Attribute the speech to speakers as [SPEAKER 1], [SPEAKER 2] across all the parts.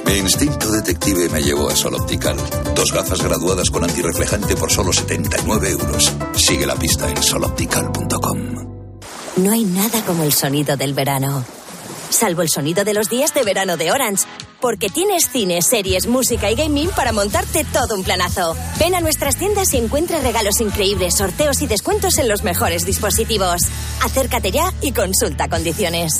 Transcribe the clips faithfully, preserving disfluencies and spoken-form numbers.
[SPEAKER 1] Mi instinto detective me llevó a Sol Optical. Dos gafas graduadas con antirreflejante por solo setenta y nueve euros. Sigue la pista en sol optical punto com.
[SPEAKER 2] No hay nada como el sonido del verano. Salvo el sonido de los días de verano de Orange. Porque tienes cine, series, música y gaming para montarte todo un planazo. Ven a nuestras tiendas y encuentra regalos increíbles, sorteos y descuentos en los mejores dispositivos. Acércate ya y consulta condiciones.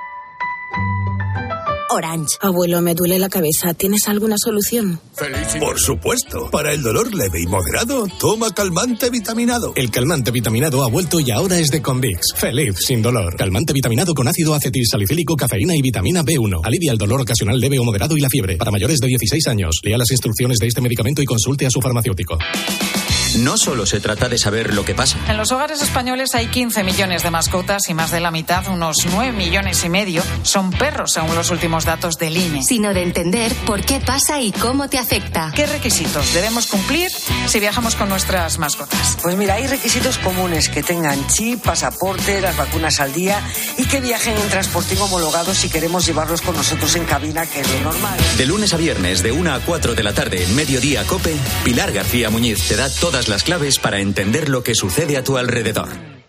[SPEAKER 2] Orange.
[SPEAKER 3] Abuelo, me duele la cabeza. ¿Tienes alguna solución?
[SPEAKER 4] Por supuesto. Para el dolor leve y moderado, toma calmante vitaminado.
[SPEAKER 5] El calmante vitaminado ha vuelto y ahora es de Convix. Feliz sin dolor. Calmante vitaminado con ácido acetilsalicílico, cafeína y vitamina B uno. Alivia el dolor ocasional leve o moderado y la fiebre. Para mayores de dieciséis años. Lea las instrucciones de este medicamento y consulte a su farmacéutico.
[SPEAKER 6] No solo se trata de saber lo que pasa.
[SPEAKER 7] En los hogares españoles hay quince millones de mascotas y más de la mitad, unos nueve millones y medio, son perros, según los últimos datos del I N E.
[SPEAKER 8] Sino de entender por qué pasa y cómo te afecta.
[SPEAKER 7] ¿Qué requisitos debemos cumplir si viajamos con nuestras mascotas?
[SPEAKER 9] Pues mira, hay requisitos comunes: que tengan chip, pasaporte, las vacunas al día y que viajen en transporte homologado si queremos llevarlos con nosotros en cabina, que es lo normal.
[SPEAKER 6] De lunes a viernes, de una a cuatro de la tarde, en Mediodía Cope, Pilar García Muñiz te da todas las claves para entender lo que sucede a tu alrededor.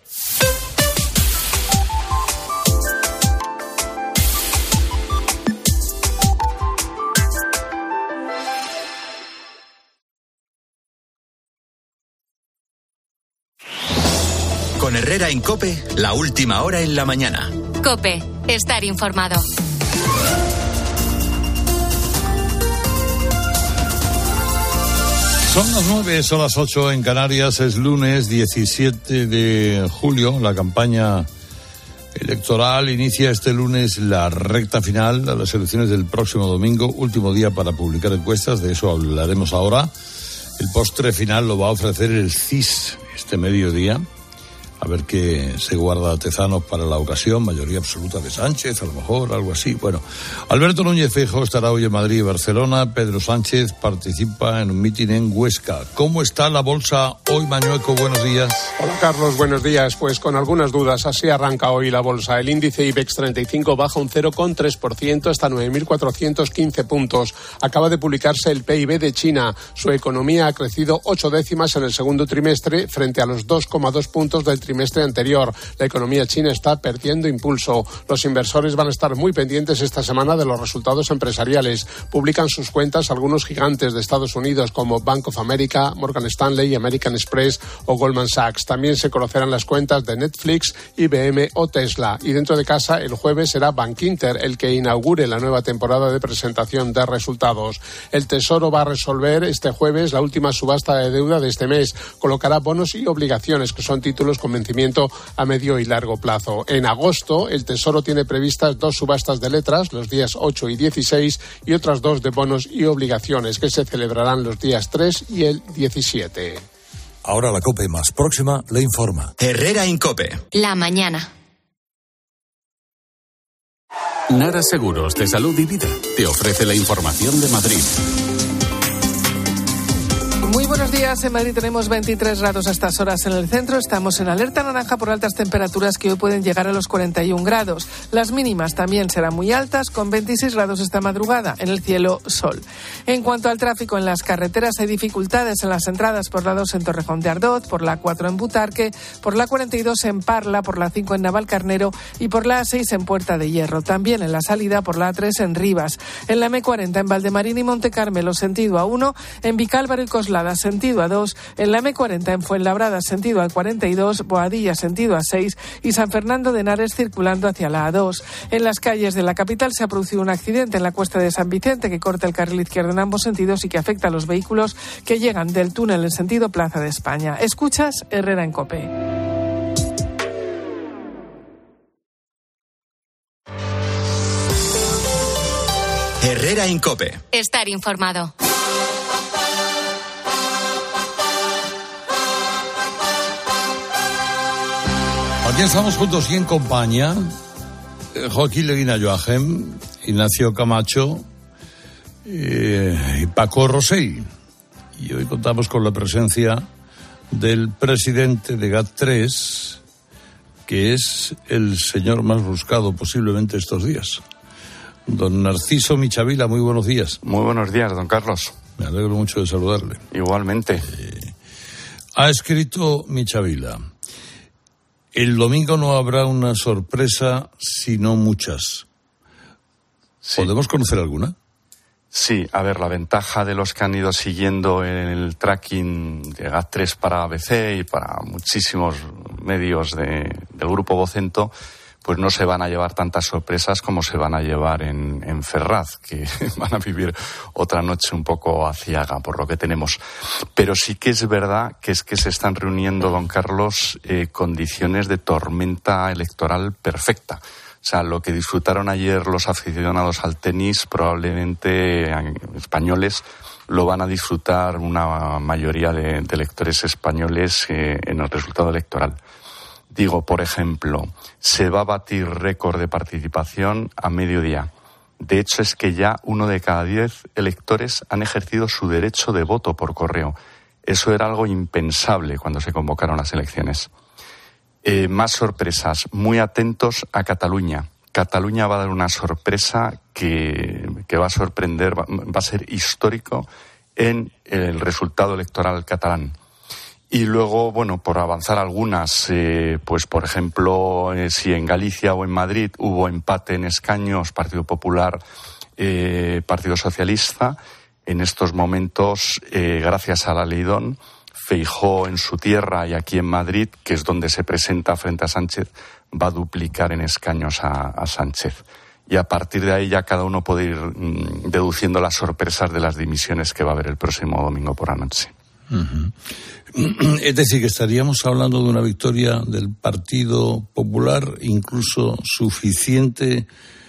[SPEAKER 6] Con Herrera en Cope, la última hora en la mañana.
[SPEAKER 8] Cope, estar informado.
[SPEAKER 10] Son las nueve, son las ocho en Canarias, es lunes diecisiete de julio, la campaña electoral inicia este lunes la recta final a las elecciones del próximo domingo, último día para publicar encuestas, de eso hablaremos ahora. El postre final lo va a ofrecer el C I S este mediodía, a ver qué se guarda Tezanos para la ocasión, mayoría absoluta de Sánchez, a lo mejor, algo así. Bueno, Alberto Núñez Feijóo estará hoy en Madrid y Barcelona. Pedro Sánchez participa en un mitin en Huesca. ¿Cómo está la bolsa hoy, Mañueco? Buenos días.
[SPEAKER 11] Hola, Carlos, buenos días. Pues con algunas dudas, así arranca hoy la bolsa. El índice IBEX treinta y cinco baja un cero coma tres por ciento hasta nueve mil cuatrocientos quince puntos. Acaba de publicarse el P I B de China. Su economía ha crecido ocho décimas en el segundo trimestre frente a los dos coma dos puntos del trimestre anterior. La economía china está perdiendo impulso. Los inversores van a estar muy pendientes esta semana de los resultados empresariales. Publican sus cuentas algunos gigantes de Estados Unidos como Bank of America, Morgan Stanley, American Express o Goldman Sachs. También se conocerán las cuentas de Netflix, I B M o Tesla. Y dentro de casa, el jueves será Bankinter el que inaugure la nueva temporada de presentación de resultados. El Tesoro va a resolver este jueves la última subasta de deuda de este mes. Colocará bonos y obligaciones, que son títulos con vencimiento a medio y largo plazo. En agosto, el Tesoro tiene previstas dos subastas de letras, los días ocho y dieciséis, y otras dos de bonos y obligaciones, que se celebrarán los días tres y el diecisiete.
[SPEAKER 4] Ahora la COPE más próxima le informa.
[SPEAKER 6] Herrera en Cope.
[SPEAKER 8] La mañana.
[SPEAKER 12] Nara Seguros de Salud y Vida te ofrece la información de Madrid.
[SPEAKER 13] Muy buenos días. En Madrid tenemos veintitrés grados a estas horas en el centro. Estamos en alerta naranja por altas temperaturas que hoy pueden llegar a los cuarenta y un grados. Las mínimas también serán muy altas, con veintiséis grados esta madrugada. En el cielo, sol. En cuanto al tráfico en las carreteras, hay dificultades en las entradas por la dos en Torrejón de Ardoz, por la cuatro en Butarque, por la cuarenta y dos en Parla, por la cinco en Navalcarnero y por la A seis en Puerta de Hierro. También en la salida por la A tres en Rivas. En la eme cuarenta en Valdemarín y Montecarmelo, sentido A uno, en Vicálvaro y Coslada, sentido A dos, en la eme cuarenta en Fuenlabrada, sentido A cuarenta y dos, Boadilla, sentido A seis y San Fernando de Henares circulando hacia la A dos. En las calles de la capital se ha producido un accidente en la Cuesta de San Vicente que corta el carril izquierdo en ambos sentidos y que afecta a los vehículos que llegan del túnel en sentido Plaza de España. Escuchas Herrera en Cope.
[SPEAKER 6] Herrera en Cope.
[SPEAKER 8] Estar informado.
[SPEAKER 10] Aquí estamos juntos y en compañía. Joaquín Leguina Joachim, Ignacio Camacho eh, y Paco Rosell. Y hoy contamos con la presencia del presidente de GAT tres, que es el señor más buscado posiblemente estos días. Don Narciso Michavila, muy buenos días.
[SPEAKER 14] Muy buenos días, don Carlos.
[SPEAKER 10] Me alegro mucho de saludarle.
[SPEAKER 14] Igualmente.
[SPEAKER 10] Eh, ha escrito Michavila: el domingo no habrá una sorpresa, sino muchas. Sí. ¿Podemos conocer alguna?
[SPEAKER 14] Sí, a ver, la ventaja de los que han ido siguiendo el tracking de G A T tres para A B C y para muchísimos medios de, del grupo Vocento, pues no se van a llevar tantas sorpresas como se van a llevar en, en Ferraz, que van a vivir otra noche un poco aciaga por lo que tenemos. Pero sí que es verdad que es que se están reuniendo, don Carlos, eh, condiciones de tormenta electoral perfecta. O sea, lo que disfrutaron ayer los aficionados al tenis, probablemente españoles, lo van a disfrutar una mayoría de, de electores españoles eh, en el resultado electoral. Digo, por ejemplo, se va a batir récord de participación a mediodía. De hecho, es que ya uno de cada diez electores han ejercido su derecho de voto por correo. Eso era algo impensable cuando se convocaron las elecciones. Eh, más sorpresas. Muy atentos a Cataluña. Cataluña va a dar una sorpresa que, que va a sorprender, va, va a ser histórico en el resultado electoral catalán. Y luego, bueno, por avanzar algunas, eh, pues por ejemplo, eh, si en Galicia o en Madrid hubo empate en escaños, Partido Popular, eh, Partido Socialista, en estos momentos, eh, gracias a la Leidón, Feijóo en su tierra y aquí en Madrid, que es donde se presenta frente a Sánchez, va a duplicar en escaños a, a Sánchez. Y a partir de ahí ya cada uno puede ir mm, deduciendo las sorpresas de las dimisiones que va a haber el próximo domingo por la noche.
[SPEAKER 10] Uh-huh. Es decir, que estaríamos hablando de una victoria del Partido Popular incluso suficiente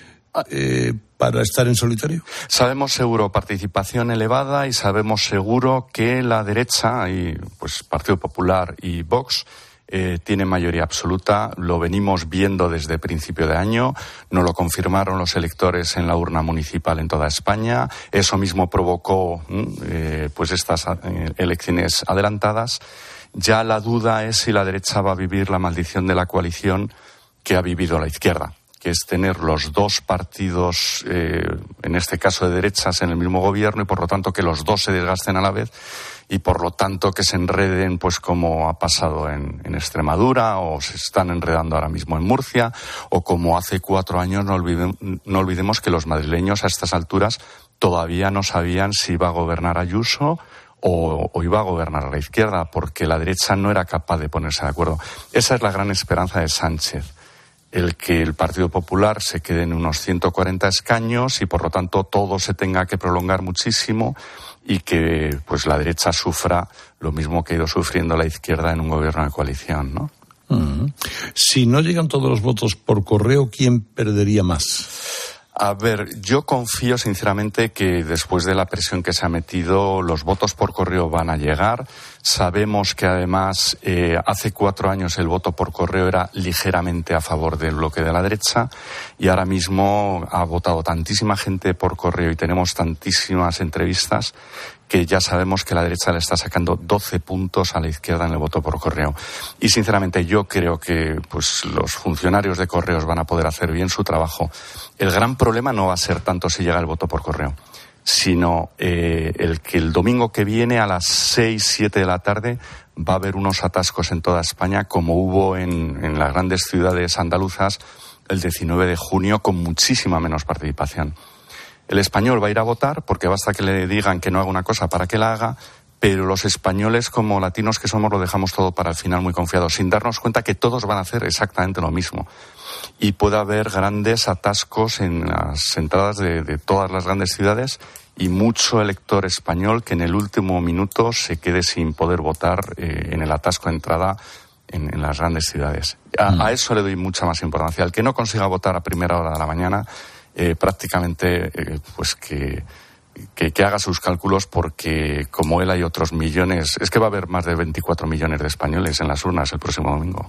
[SPEAKER 10] eh, para estar en solitario.
[SPEAKER 14] Sabemos seguro participación elevada y sabemos seguro que la derecha, y pues Partido Popular y Vox, Eh, tiene mayoría absoluta. Lo venimos viendo desde principio de año. Nos lo confirmaron los electores en la urna municipal en toda España. Eso mismo provocó eh, pues estas eh, elecciones adelantadas. Ya la duda es si la derecha va a vivir la maldición de la coalición que ha vivido la izquierda, que es tener los dos partidos, eh, en este caso de derechas, en el mismo gobierno y por lo tanto que los dos se desgasten a la vez y por lo tanto que se enreden, pues como ha pasado en, en Extremadura o se están enredando ahora mismo en Murcia o como hace cuatro años, no, olvide, no olvidemos que los madrileños a estas alturas todavía no sabían si iba a gobernar Ayuso o, o iba a gobernar a la izquierda, porque la derecha no era capaz de ponerse de acuerdo. Esa es la gran esperanza de Sánchez, el que el Partido Popular se quede en unos ciento cuarenta escaños y por lo tanto todo se tenga que prolongar muchísimo y que pues la derecha sufra lo mismo que ha ido sufriendo la izquierda en un gobierno de coalición, ¿no?
[SPEAKER 10] Uh-huh. Si no llegan todos los votos por correo, ¿quién perdería más?
[SPEAKER 14] A ver, yo confío sinceramente que después de la presión que se ha metido, los votos por correo van a llegar. Sabemos que además eh, hace cuatro años el voto por correo era ligeramente a favor del bloque de la derecha y ahora mismo ha votado tantísima gente por correo y tenemos tantísimas entrevistas que ya sabemos que la derecha le está sacando doce puntos a la izquierda en el voto por correo. Y sinceramente yo creo que pues los funcionarios de correos van a poder hacer bien su trabajo. El gran problema no va a ser tanto si llega el voto por correo, sino eh, el que el domingo que viene a las seis, siete de la tarde va a haber unos atascos en toda España como hubo en, en las grandes ciudades andaluzas el diecinueve de junio con muchísima menos participación. El español va a ir a votar porque basta que le digan que no haga una cosa para que la haga, pero los españoles, como latinos que somos, lo dejamos todo para el final muy confiados, sin darnos cuenta que todos van a hacer exactamente lo mismo. Y puede haber grandes atascos en las entradas de, de todas las grandes ciudades y mucho elector español que en el último minuto se quede sin poder votar eh, en el atasco de entrada en, en las grandes ciudades. A, mm. a eso le doy mucha más importancia. El que no consiga votar a primera hora de la mañana, Eh, prácticamente eh, pues que, que, que haga sus cálculos porque como él hay otros millones, es que va a haber más de veinticuatro millones de españoles en las urnas el próximo domingo.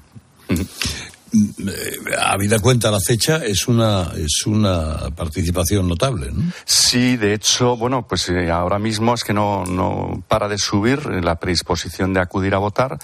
[SPEAKER 10] Habida cuenta la fecha, es una es una participación notable, ¿no?
[SPEAKER 14] Sí, de hecho, bueno, pues eh, ahora mismo es que no, no para de subir la predisposición de acudir a votar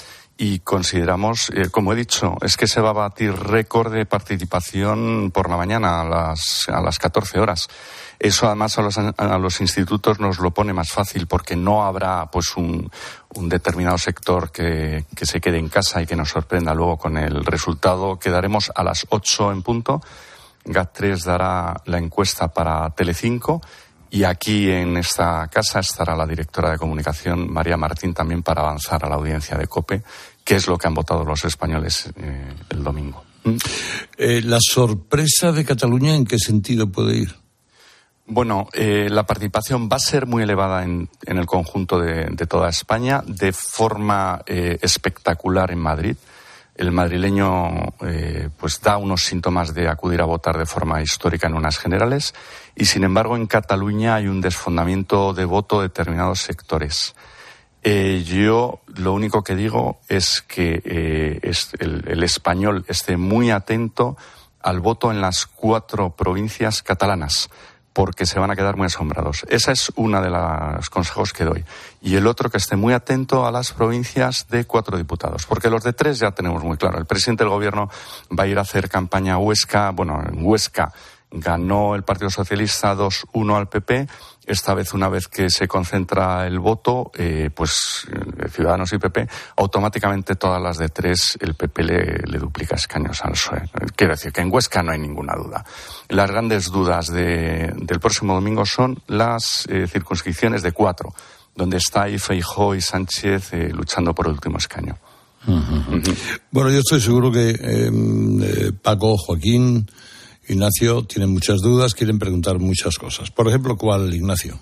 [SPEAKER 14] y consideramos, eh, como he dicho, es que se va a batir récord de participación por la mañana a las, a las catorce horas. Eso además a los, a los institutos nos lo pone más fácil porque no habrá pues un, un determinado sector que, que se quede en casa y que nos sorprenda luego con el resultado. Quedaremos a las ocho en punto. G A T tres dará la encuesta para Telecinco y aquí en esta casa estará la directora de comunicación, María Martín, también para avanzar a la audiencia de COPE, que es lo que han votado los españoles eh, el domingo.
[SPEAKER 10] Eh, ¿La sorpresa de Cataluña en qué sentido puede ir?
[SPEAKER 14] Bueno, eh, la participación va a ser muy elevada en, en el conjunto de, de toda España, de forma eh, espectacular en Madrid. El madrileño eh, pues da unos síntomas de acudir a votar de forma histórica en unas generales y, sin embargo, en Cataluña hay un desfondamiento de voto de determinados sectores. Eh, yo lo único que digo es que eh, es el, el español esté muy atento al voto en las cuatro provincias catalanas, porque se van a quedar muy asombrados. Esa es una de los consejos que doy. Y el otro, que esté muy atento a las provincias de cuatro diputados, porque los de tres ya tenemos muy claro. El presidente del gobierno va a ir a hacer campaña a Huesca. Bueno, en Huesca ganó el Partido Socialista dos uno al P P. Esta vez, una vez que se concentra el voto, eh, pues Ciudadanos y P P, automáticamente todas las de tres, el P P le, le duplica escaños al P S O E. Quiero decir que en Huesca no hay ninguna duda. Las grandes dudas de, del próximo domingo son las eh, circunscripciones de cuatro, donde está ahí Feijóo y Sánchez eh, luchando por el último escaño.
[SPEAKER 10] Uh-huh. Uh-huh. Bueno, yo estoy seguro que eh, eh, Paco, Joaquín, Ignacio tienen muchas dudas, quieren preguntar muchas cosas. Por ejemplo, ¿cuál, Ignacio?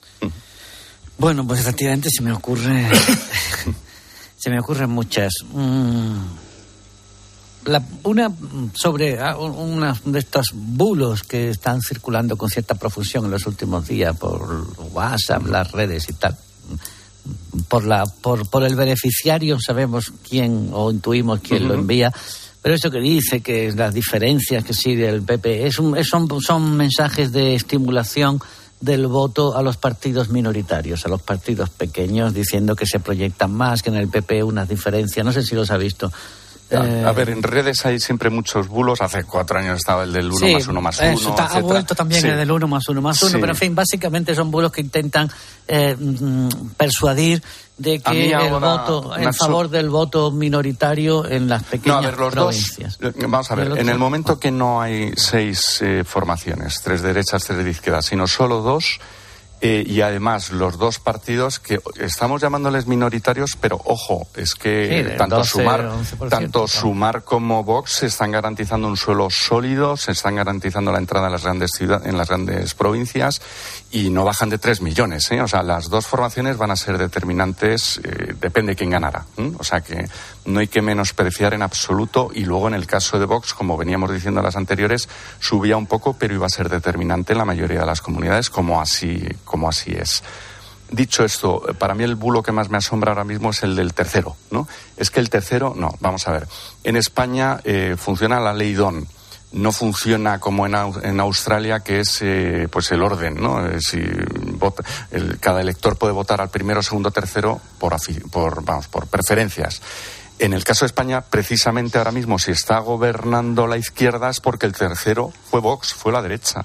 [SPEAKER 15] Bueno, pues efectivamente se me ocurre, se me ocurren muchas. Mm, la, una sobre una de estos bulos que están circulando con cierta profusión en los últimos días por WhatsApp, las redes y tal. Por la, por, por el beneficiario sabemos quién o intuimos quién uh-huh. lo envía. Pero eso que dice, que las diferencias que sigue el P P, es un, es, son, son mensajes de estimulación del voto a los partidos minoritarios, a los partidos pequeños, diciendo que se proyectan más, que en el P P unas diferencias. No sé si los ha visto.
[SPEAKER 14] A, eh... a ver, en redes hay siempre muchos bulos. Hace cuatro años estaba el del uno sí, más uno más uno,
[SPEAKER 15] eso está, ha vuelto también sí. el del uno más uno más uno, sí. pero en fin, básicamente son bulos que intentan eh, persuadir de que el voto en favor del voto minoritario en las pequeñas
[SPEAKER 14] no, a ver, los
[SPEAKER 15] provincias.
[SPEAKER 14] Dos, vamos a ver, en el momento que no hay seis eh, formaciones, tres derechas, tres de izquierda, sino solo dos, eh, y además los dos partidos que estamos llamándoles minoritarios, pero ojo, es que sí, tanto doce, Sumar tanto claro. Sumar como Vox se están garantizando un suelo sólido, se están garantizando la entrada en las grandes ciudades, en las grandes provincias, y no bajan de tres millones, ¿eh? O sea, las dos formaciones van a ser determinantes, eh, depende de quién ganará, ¿eh? O sea que no hay que menospreciar en absoluto, y luego en el caso de Vox, como veníamos diciendo en las anteriores, subía un poco, pero iba a ser determinante en la mayoría de las comunidades, como así, como así es. Dicho esto, para mí el bulo que más me asombra ahora mismo es el del tercero, ¿no? Es que el tercero, no, vamos a ver, en España eh, funciona la ley D O N. No funciona como en, en Australia, que es eh, pues el orden, ¿no? Eh, si vota, el, cada elector puede votar al primero, segundo, tercero por, por, vamos, por preferencias. En el caso de España, precisamente ahora mismo, si está gobernando la izquierda es porque el tercero fue Vox, fue la derecha.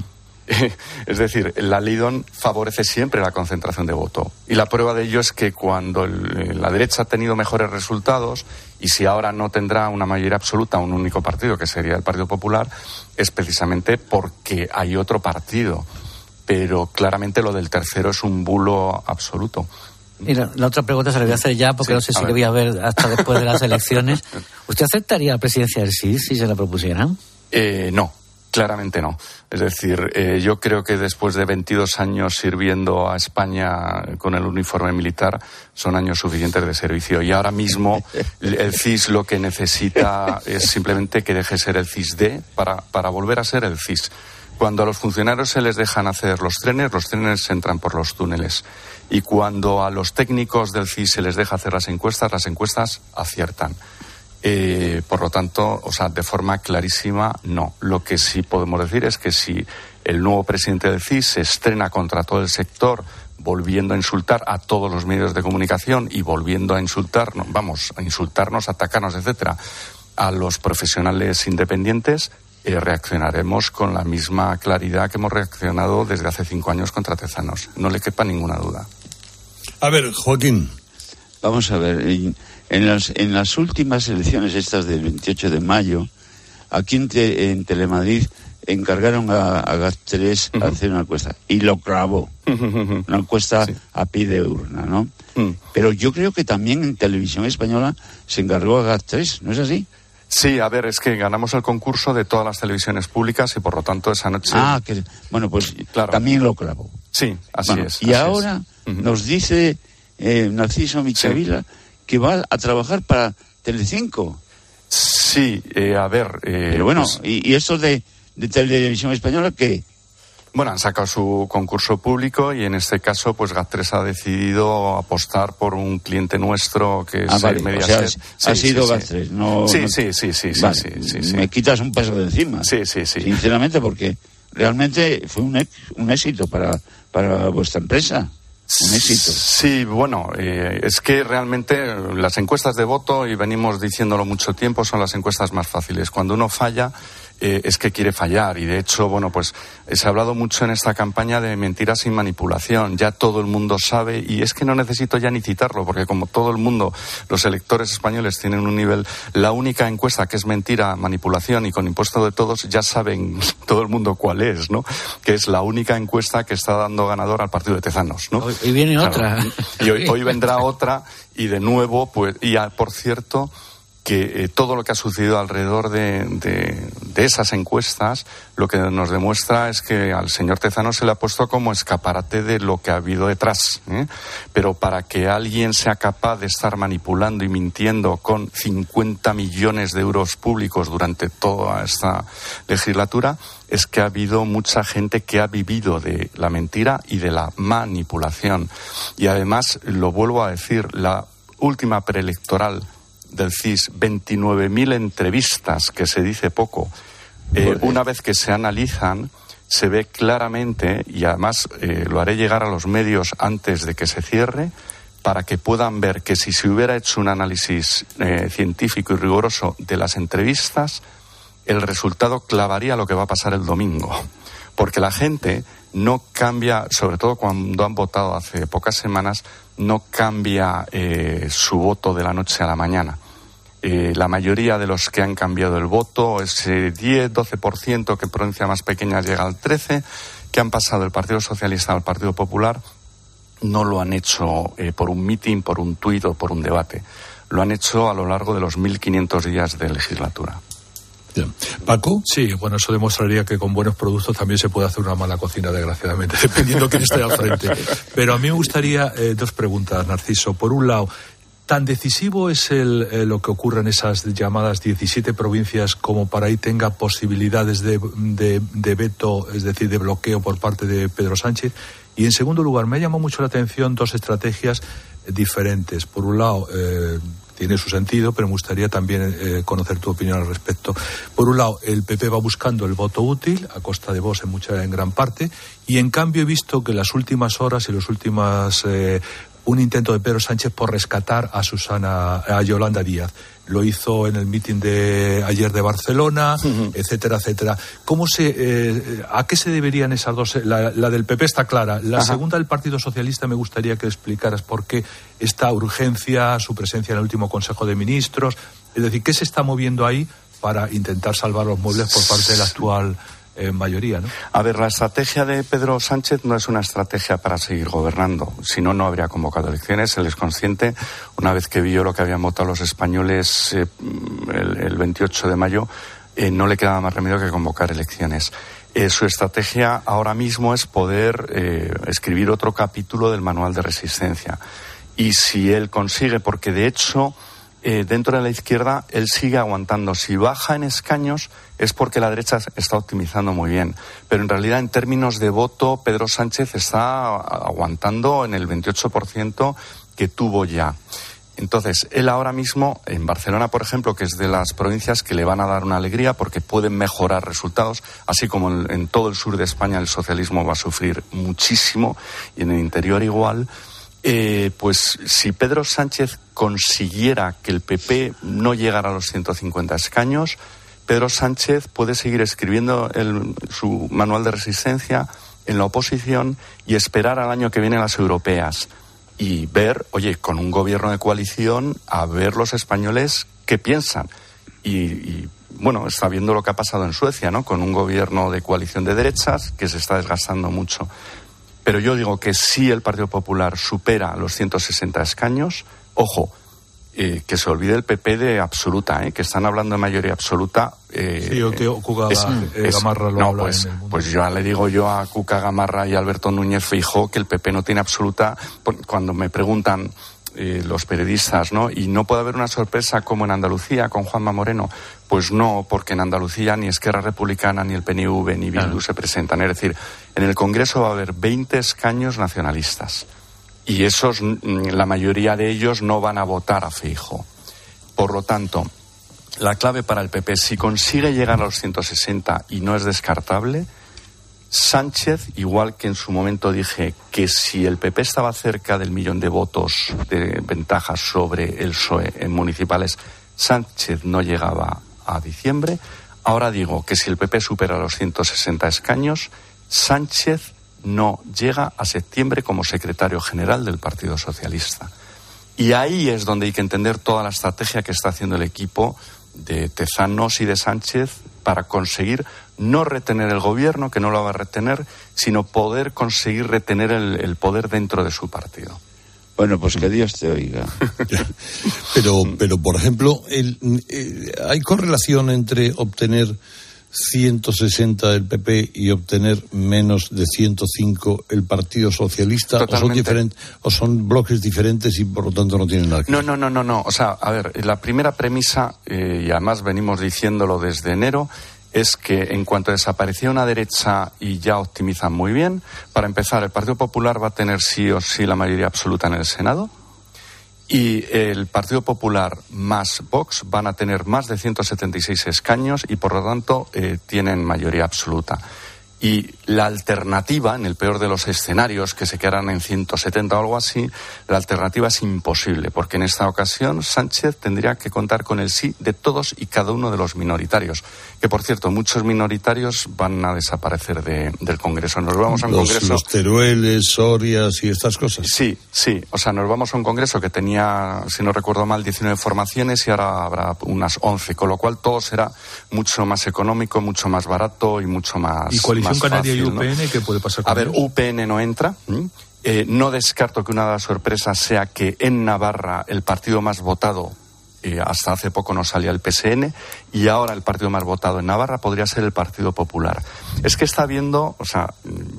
[SPEAKER 14] Es decir, la ley D O N favorece siempre la concentración de voto. Y la prueba de ello es que cuando el, la derecha ha tenido mejores resultados, y si ahora no tendrá una mayoría absoluta, un único partido, que sería el Partido Popular, es precisamente porque hay otro partido. Pero claramente lo del tercero es un bulo absoluto.
[SPEAKER 15] Mira, la otra pregunta se la voy a hacer ya, porque sí, no sé si le voy a ver hasta después de las elecciones. ¿Usted aceptaría la presidencia del C I S si se la propusieran?
[SPEAKER 14] Eh, no. Claramente no. Es decir, eh, yo creo que después de veintidós años sirviendo a España con el uniforme militar, son años suficientes de servicio. Y ahora mismo el C I S lo que necesita es simplemente que deje ser el C I S D para, para volver a ser el C I S. Cuando a los funcionarios se les dejan hacer los trenes, los trenes entran por los túneles. Y cuando a los técnicos del C I S se les deja hacer las encuestas, las encuestas aciertan. Eh, por lo tanto, o sea, de forma clarísima, no. Lo que sí podemos decir es que si el nuevo presidente del C I S se estrena contra todo el sector, volviendo a insultar a todos los medios de comunicación y volviendo a insultarnos, vamos, a insultarnos, atacarnos, etcétera, a los profesionales independientes, eh, reaccionaremos con la misma claridad que hemos reaccionado desde hace cinco años contra Tezanos. No le quepa ninguna duda.
[SPEAKER 10] A ver, Joaquín.
[SPEAKER 16] Vamos a ver, en, en, las, en las últimas elecciones estas del veintiocho de mayo, aquí en, te, en Telemadrid encargaron a, a GAT tres uh-huh. a hacer una encuesta y lo clavó, uh-huh. una encuesta sí. a pie de urna, ¿no? Uh-huh. Pero yo creo que también en Televisión Española se encargó a GAT tres, ¿no es así?
[SPEAKER 14] Sí, a ver, es que ganamos el concurso de todas las televisiones públicas y por lo tanto esa noche...
[SPEAKER 16] Ah, que bueno, pues claro. también lo clavó.
[SPEAKER 14] Sí, así bueno, es.
[SPEAKER 16] Y
[SPEAKER 14] así
[SPEAKER 16] ahora
[SPEAKER 14] es. Uh-huh.
[SPEAKER 16] nos dice eh, Narciso Michavila sí. que va a trabajar para Telecinco.
[SPEAKER 14] Sí, eh, a ver... Eh,
[SPEAKER 16] Pero bueno,
[SPEAKER 14] pues...
[SPEAKER 16] y, y esto de... ¿De Televisión Española qué?
[SPEAKER 14] Bueno, han sacado su concurso público y en este caso, pues GAT tres ha decidido apostar por un cliente nuestro que es
[SPEAKER 16] ah, vale.
[SPEAKER 14] Mediaset.
[SPEAKER 16] O sea, ha
[SPEAKER 14] sí,
[SPEAKER 16] sido
[SPEAKER 14] sí,
[SPEAKER 16] GAT tres, no...
[SPEAKER 14] Sí,
[SPEAKER 16] no...
[SPEAKER 14] sí, sí, sí,
[SPEAKER 16] vale.
[SPEAKER 14] sí, sí, sí.
[SPEAKER 16] Me quitas un peso de encima.
[SPEAKER 14] Sí, sí, sí.
[SPEAKER 16] Sinceramente, porque realmente fue un, un éxito para, para vuestra empresa. Un éxito.
[SPEAKER 14] Sí, bueno, eh, es que realmente las encuestas de voto, y venimos diciéndolo mucho tiempo, son las encuestas más fáciles. Cuando uno falla, eh, es que quiere fallar. Y de hecho, bueno, pues eh, se ha hablado mucho en esta campaña de mentiras sin manipulación. Ya todo el mundo sabe, y es que no necesito ya ni citarlo, porque como todo el mundo, los electores españoles tienen un nivel, la única encuesta que es mentira, manipulación y con impuesto de todos, ya saben todo el mundo cuál es, ¿no? Que es la única encuesta que está dando ganador al partido de Tezanos, ¿no?
[SPEAKER 15] Y viene
[SPEAKER 14] claro.
[SPEAKER 15] otra.
[SPEAKER 14] Y hoy, hoy vendrá otra, y de nuevo, pues, y a, por cierto, que eh, todo lo que ha sucedido alrededor de, de, de esas encuestas, lo que nos demuestra es que al señor Tezanos se le ha puesto como escaparate de lo que ha habido detrás, ¿eh? Pero para que alguien sea capaz de estar manipulando y mintiendo con cincuenta millones de euros públicos durante toda esta legislatura, es que ha habido mucha gente que ha vivido de la mentira y de la manipulación. Y además, lo vuelvo a decir, la última preelectoral del C I S, veintinueve mil entrevistas, que se dice poco, eh, una vez que se analizan, se ve claramente, y además eh, lo haré llegar a los medios antes de que se cierre, para que puedan ver que si se hubiera hecho un análisis eh, científico y riguroso de las entrevistas, el resultado clavaría lo que va a pasar el domingo. Porque la gente no cambia, sobre todo cuando han votado hace pocas semanas, no cambia eh, su voto de la noche a la mañana. Eh, la mayoría de los que han cambiado el voto, ese diez, doce por ciento que en provincias más pequeñas llega al trece por ciento, que han pasado del Partido Socialista al Partido Popular, no lo han hecho eh, por un mitin, por un tuit o por un debate. Lo han hecho a lo largo de los mil quinientos días de legislatura.
[SPEAKER 10] ¿Paco?
[SPEAKER 17] Sí, bueno, eso demostraría que con buenos productos también se puede hacer una mala cocina, desgraciadamente, dependiendo de quién esté al frente. Pero a mí me gustaría eh, dos preguntas, Narciso. Por un lado, ¿tan decisivo es el, eh, lo que ocurre en esas llamadas diecisiete provincias como para ahí tenga posibilidades de, de, de veto, es decir, de bloqueo por parte de Pedro Sánchez? Y en segundo lugar, me ha llamado mucho la atención dos estrategias diferentes. Por un lado, eh, tiene su sentido, pero me gustaría también eh, conocer tu opinión al respecto. Por un lado, el P P va buscando el voto útil, a costa de Vox en mucha, en gran parte, y en cambio he visto que en las últimas horas y las últimas... Eh, un intento de Pedro Sánchez por rescatar a Susana, a Yolanda Díaz. Lo hizo en el mitin de ayer de Barcelona, uh-huh. etcétera, etcétera. ¿Cómo se, eh, ¿A qué se deberían esas dos? La, la del P P está clara. La Ajá. segunda del Partido Socialista me gustaría que explicaras por qué esta urgencia, su presencia en el último Consejo de Ministros. Es decir, ¿qué se está moviendo ahí para intentar salvar los muebles por parte del actual eh, mayoría, ¿no?
[SPEAKER 14] A ver, la estrategia de Pedro Sánchez no es una estrategia para seguir gobernando. Si no, no habría convocado elecciones. Él es consciente, una vez que vio lo que habían votado los españoles eh, el, el veintiocho de mayo, eh, no le quedaba más remedio que convocar elecciones. Eh, su estrategia ahora mismo es poder eh, escribir otro capítulo del manual de resistencia. Y si él consigue, porque de hecho... Eh, dentro de la izquierda él sigue aguantando. Si baja en escaños es porque la derecha está optimizando muy bien, pero en realidad en términos de voto Pedro Sánchez está aguantando en el veintiocho por ciento que tuvo ya. Entonces, él ahora mismo, en Barcelona, por ejemplo, que es de las provincias que le van a dar una alegría porque pueden mejorar resultados, así como en, en todo el sur de España el socialismo va a sufrir muchísimo, y en el interior igual, eh, pues si Pedro Sánchez consiguiera que el P P no llegara a los ciento cincuenta escaños, Pedro Sánchez puede seguir escribiendo el, su manual de resistencia en la oposición y esperar al año que viene las europeas. Y ver, oye, con un gobierno de coalición, a ver los españoles qué piensan. Y, y, bueno, está viendo lo que ha pasado en Suecia, ¿no? Con un gobierno de coalición de derechas que se está desgastando mucho. Pero yo digo que si el Partido Popular supera los ciento sesenta escaños, ojo, eh, que se olvide el P P de absoluta, ¿eh? Que están hablando de mayoría absoluta. Eh, sí,
[SPEAKER 17] o que Cuca es, eh, Gamarra lo
[SPEAKER 14] no,
[SPEAKER 17] habla
[SPEAKER 14] pues,
[SPEAKER 17] en el mundo.
[SPEAKER 14] Pues ya le digo yo a Cuca Gamarra y a Alberto Núñez Feijóo que el P P no tiene absoluta. Cuando me preguntan eh, los periodistas, ¿no? Y no puede haber una sorpresa como en Andalucía con Juanma Moreno. Pues no, porque en Andalucía ni Esquerra Republicana, ni el P N V, ni Bildu claro. se presentan. Es decir, en el Congreso va a haber veinte escaños nacionalistas. Y esos, la mayoría de ellos no van a votar a Feijóo. Por lo tanto, la clave para el P P, si consigue llegar a los ciento sesenta y no es descartable, Sánchez, igual que en su momento dije que si el P P estaba cerca del millón de votos de ventaja sobre el P S O E en municipales, Sánchez no llegaba a diciembre, ahora digo que si el P P supera los ciento sesenta escaños, Sánchez no llega a septiembre como secretario general del Partido Socialista. Y ahí es donde hay que entender toda la estrategia que está haciendo el equipo de Tezanos y de Sánchez para conseguir no retener el gobierno, que no lo va a retener, sino poder conseguir retener el, el poder dentro de su partido.
[SPEAKER 16] Bueno, pues que Dios te oiga.
[SPEAKER 10] pero, pero por ejemplo, el, eh, ¿hay correlación entre obtener ciento sesenta del P P y obtener menos de ciento cinco el Partido Socialista? ¿O son diferentes, o son bloques diferentes y por lo tanto no tienen nada que ver?
[SPEAKER 14] No, no, no, no, no. O sea, a ver, la primera premisa, eh, y además venimos diciéndolo desde enero, es que en cuanto desapareció una derecha y ya optimizan muy bien, para empezar, el Partido Popular va a tener sí o sí la mayoría absoluta en el Senado. Y el Partido Popular más Vox van a tener más de ciento setenta y seis escaños y, por lo tanto, eh, tienen mayoría absoluta. Y la alternativa, en el peor de los escenarios, que se quedarán en ciento setenta o algo así, la alternativa es imposible, porque en esta ocasión Sánchez tendría que contar con el sí de todos y cada uno de los minoritarios. Que, por cierto, muchos minoritarios van a desaparecer de, del Congreso. Nos vamos a un
[SPEAKER 10] los,
[SPEAKER 14] Congreso...
[SPEAKER 10] Los Terueles, Sorias y estas cosas.
[SPEAKER 14] Sí, sí. O sea, nos vamos a un Congreso que tenía, si no recuerdo mal, diecinueve formaciones y ahora habrá unas once, con lo cual todo será mucho más económico, mucho más barato y mucho más...
[SPEAKER 17] ¿Y coalición Canaria
[SPEAKER 14] fácil,
[SPEAKER 17] y U P N,
[SPEAKER 14] ¿no?
[SPEAKER 17] qué puede pasar con
[SPEAKER 14] A ver,
[SPEAKER 17] ellos?
[SPEAKER 14] U P N no entra. Eh, no descarto que una de las sorpresas sea que en Navarra el partido más votado, eh, hasta hace poco no salía el P S N, y ahora el partido más votado en Navarra podría ser el Partido Popular. Es que está habiendo, o sea,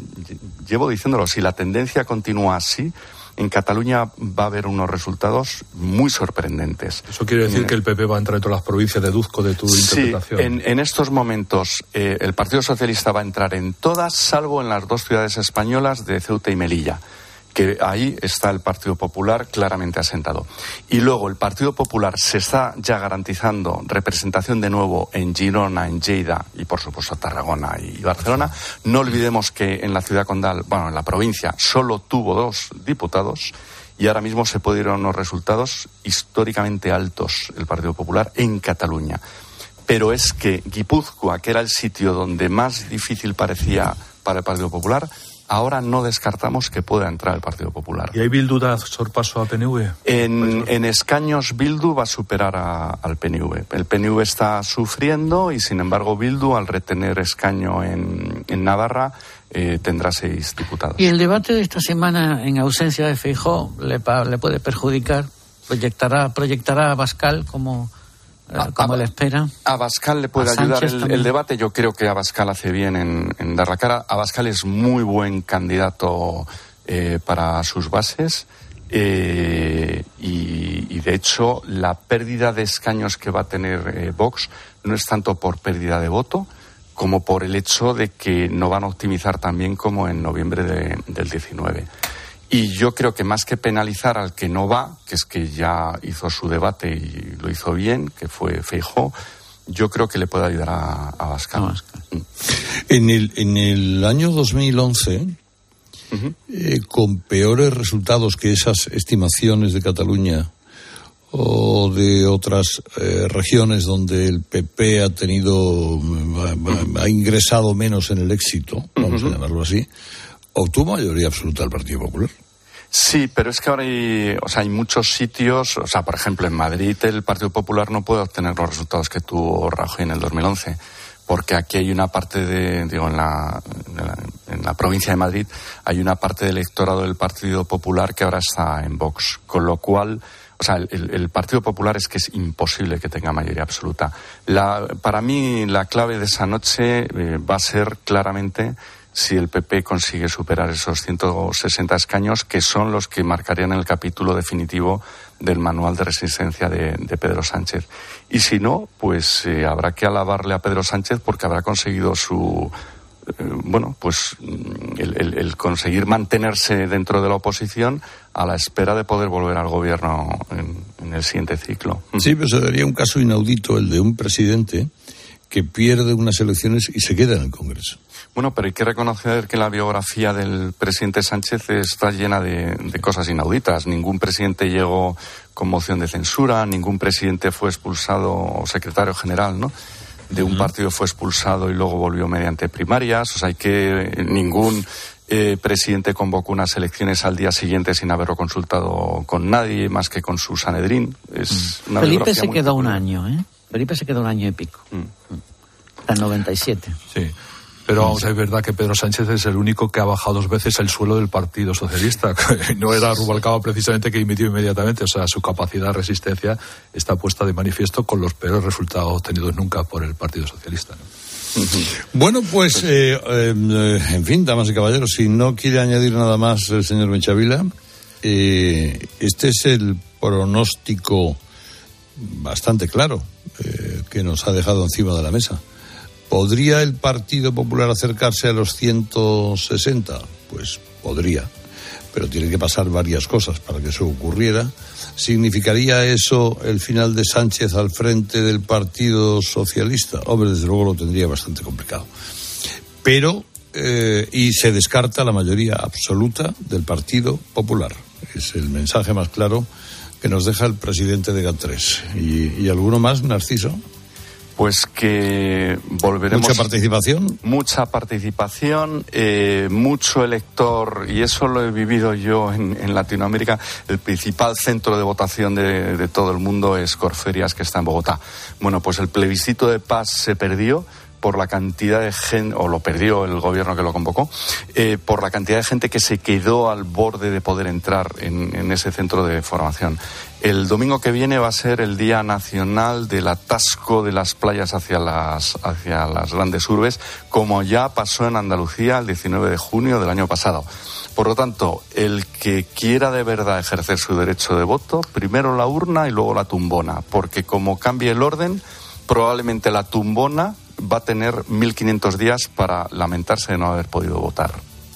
[SPEAKER 14] llevo diciéndolo, si la tendencia continúa así, en Cataluña va a haber unos resultados muy sorprendentes.
[SPEAKER 17] Eso quiere decir
[SPEAKER 14] Mira,
[SPEAKER 17] que el P P va a entrar en todas las provincias, deduzco de tu
[SPEAKER 14] sí,
[SPEAKER 17] interpretación.
[SPEAKER 14] En, en estos momentos eh, el Partido Socialista va a entrar en todas, salvo en las dos ciudades españolas de Ceuta y Melilla, que ahí está el Partido Popular claramente asentado. Y luego el Partido Popular se está ya garantizando representación de nuevo en Girona, en Lleida y por supuesto Tarragona y Barcelona. No olvidemos que en la ciudad condal, bueno, en la provincia, solo tuvo dos diputados y ahora mismo se pudieron unos resultados históricamente altos el Partido Popular en Cataluña. Pero es que Guipúzcoa, que era el sitio donde más difícil parecía para el Partido Popular, ahora no descartamos que pueda entrar el Partido Popular.
[SPEAKER 17] ¿Y hay Bildu da sorpaso a P N V?
[SPEAKER 14] En, en escaños Bildu va a superar a, al P N V. El P N V está sufriendo y sin embargo Bildu, al retener escaño en, en Navarra, eh, tendrá seis diputados.
[SPEAKER 15] ¿Y el debate de esta semana en ausencia de Feijóo le, le puede perjudicar? ¿Proyectará, proyectará a Abascal como... A, como a, le espera.
[SPEAKER 14] A Abascal le puede ayudar el, el debate. Yo creo que Abascal hace bien en, en dar la cara. Abascal es muy buen candidato eh, para sus bases eh, y, y de hecho la pérdida de escaños que va a tener eh, Vox no es tanto por pérdida de voto como por el hecho de que no van a optimizar tan bien como en noviembre de, del diecinueve. Y yo creo que más que penalizar al que no va, que es que ya hizo su debate y lo hizo bien, que fue Feijóo, yo creo que le puede ayudar a, a Abascal.
[SPEAKER 15] No,
[SPEAKER 14] mm.
[SPEAKER 10] En el, en el año dos mil once, uh-huh. eh, con peores resultados que esas estimaciones de Cataluña o de otras eh, regiones donde el P P ha tenido, ha, ha ingresado menos en el éxito, vamos uh-huh. a llamarlo así, obtuvo mayoría absoluta el Partido Popular.
[SPEAKER 14] Sí, pero es que ahora hay, o sea, hay muchos sitios, o sea, por ejemplo, en Madrid el Partido Popular no puede obtener los resultados que tuvo Rajoy en el dos mil once, porque aquí hay una parte de, digo, en la, en la, en la provincia de Madrid hay una parte del electorado del Partido Popular que ahora está en Vox, con lo cual, o sea, el, el Partido Popular es que es imposible que tenga mayoría absoluta. La, para mí la clave de esa noche eh, va a ser claramente si el P P consigue superar esos ciento sesenta escaños, que son los que marcarían el capítulo definitivo del manual de resistencia de, de Pedro Sánchez. Y si no, pues eh, habrá que alabarle a Pedro Sánchez porque habrá conseguido su, eh, bueno, pues el, el, el conseguir mantenerse dentro de la oposición a la espera de poder volver al gobierno en, en el siguiente ciclo.
[SPEAKER 10] Sí, pero se daría un caso inaudito, el de un presidente que pierde unas elecciones y se queda en el Congreso.
[SPEAKER 14] Bueno, pero hay que reconocer que la biografía del presidente Sánchez está llena de, de cosas inauditas. Ningún presidente llegó con moción de censura, ningún presidente fue expulsado, o secretario general, ¿no?, de un uh-huh. partido fue expulsado y luego volvió mediante primarias. O sea, hay que ningún eh, presidente convocó unas elecciones al día siguiente sin haberlo consultado con nadie más que con su Sanedrín. Es una
[SPEAKER 15] Felipe se
[SPEAKER 14] muy
[SPEAKER 15] quedó
[SPEAKER 14] popular.
[SPEAKER 15] un año, ¿eh? Felipe se quedó un año y pico. Mm. Hasta el noventa y siete.
[SPEAKER 17] Sí. Pero vamos, es verdad que Pedro Sánchez es el único que ha bajado dos veces el suelo del Partido Socialista. No era Rubalcaba precisamente que dimitió inmediatamente. O sea, su capacidad de resistencia está puesta de manifiesto con los peores resultados obtenidos nunca por el Partido Socialista, ¿no?
[SPEAKER 10] Bueno, pues, eh, eh, en fin, damas y caballeros, si no quiere añadir nada más el señor Menchavila, eh, este es el pronóstico bastante claro eh, que nos ha dejado encima de la mesa. ¿Podría el Partido Popular acercarse a los ciento sesenta? Pues podría, pero tiene que pasar varias cosas para que eso ocurriera. ¿Significaría eso el final de Sánchez al frente del Partido Socialista? Hombre, desde luego lo tendría bastante complicado. Pero, eh, y se descarta la mayoría absoluta del Partido Popular. Es el mensaje más claro que nos deja el presidente de GAT tres. ¿Y, y alguno más, Narciso?
[SPEAKER 14] Pues que volveremos...
[SPEAKER 10] ¿Mucha participación?
[SPEAKER 14] Mucha participación, eh, mucho elector, y eso lo he vivido yo en, en Latinoamérica. El principal centro de votación de, de todo el mundo es Corferias, que está en Bogotá. Bueno, pues el plebiscito de paz se perdió por la cantidad de gente, o lo perdió el gobierno que lo convocó, eh, por la cantidad de gente que se quedó al borde de poder entrar en, en ese centro de formación. El domingo que viene va a ser el Día Nacional del Atasco de las playas hacia las, hacia las grandes urbes, como ya pasó en Andalucía el diecinueve de junio del año pasado. Por lo tanto, el que quiera de verdad ejercer su derecho de voto, primero la urna y luego la tumbona, porque como cambie el orden, probablemente la tumbona va a tener mil quinientos días para lamentarse de no haber podido votar.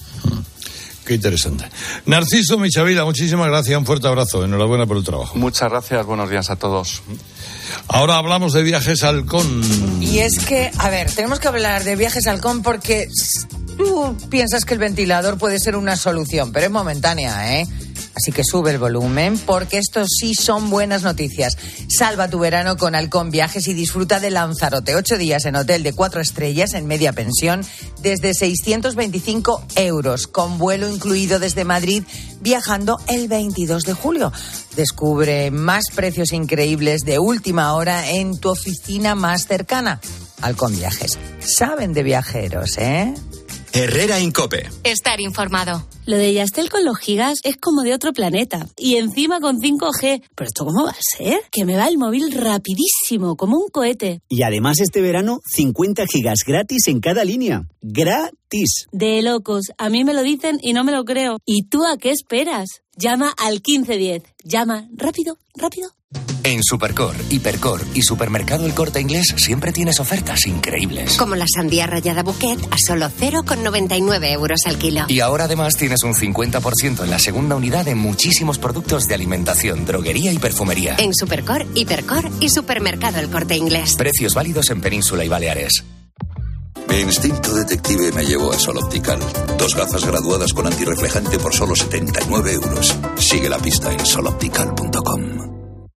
[SPEAKER 10] Qué interesante. Narciso Menchavila, muchísimas gracias, un fuerte abrazo, enhorabuena por el trabajo.
[SPEAKER 14] Muchas gracias, buenos días a todos.
[SPEAKER 10] Ahora hablamos de Viajes Halcón.
[SPEAKER 18] Y es que, a ver, tenemos que hablar de Viajes Halcón porque tú piensas que el ventilador puede ser una solución, pero es momentánea, ¿eh? Así que sube el volumen porque estos sí son buenas noticias. Salva tu verano con Halcón Viajes y disfruta de Lanzarote. Ocho días en hotel de cuatro estrellas en media pensión desde seiscientos veinticinco euros, con vuelo incluido desde Madrid, viajando el veintidós de julio. Descubre más precios increíbles de última hora en tu oficina más cercana. Halcón Viajes. Saben de viajeros, ¿eh?
[SPEAKER 6] Herrera Incope.
[SPEAKER 8] Estar informado.
[SPEAKER 19] Lo de Yastel con los gigas es como de otro planeta. Y encima con cinco G. ¿Pero esto cómo va a ser? Que me va el móvil rapidísimo, como un cohete.
[SPEAKER 20] Y además este verano, cincuenta gigas gratis en cada línea. ¡Gratis!
[SPEAKER 19] De locos. A mí me lo dicen y no me lo creo. ¿Y tú a qué esperas? Llama al quince diez. Llama rápido, rápido.
[SPEAKER 21] En Supercor, Hipercor y Supermercado El Corte Inglés siempre tienes ofertas increíbles.
[SPEAKER 22] Como la sandía rallada Bouquet a solo cero coma noventa y nueve euros al kilo.
[SPEAKER 21] Y ahora además tienes un cincuenta por ciento en la segunda unidad en muchísimos productos de alimentación, droguería y perfumería.
[SPEAKER 22] En Supercor, Hipercor y Supermercado El Corte Inglés.
[SPEAKER 21] Precios válidos en Península y Baleares.
[SPEAKER 1] Mi instinto detective me llevó a Sol Optical. Dos gafas graduadas con antirreflejante por solo setenta y nueve euros. Sigue la pista en sol optical punto com.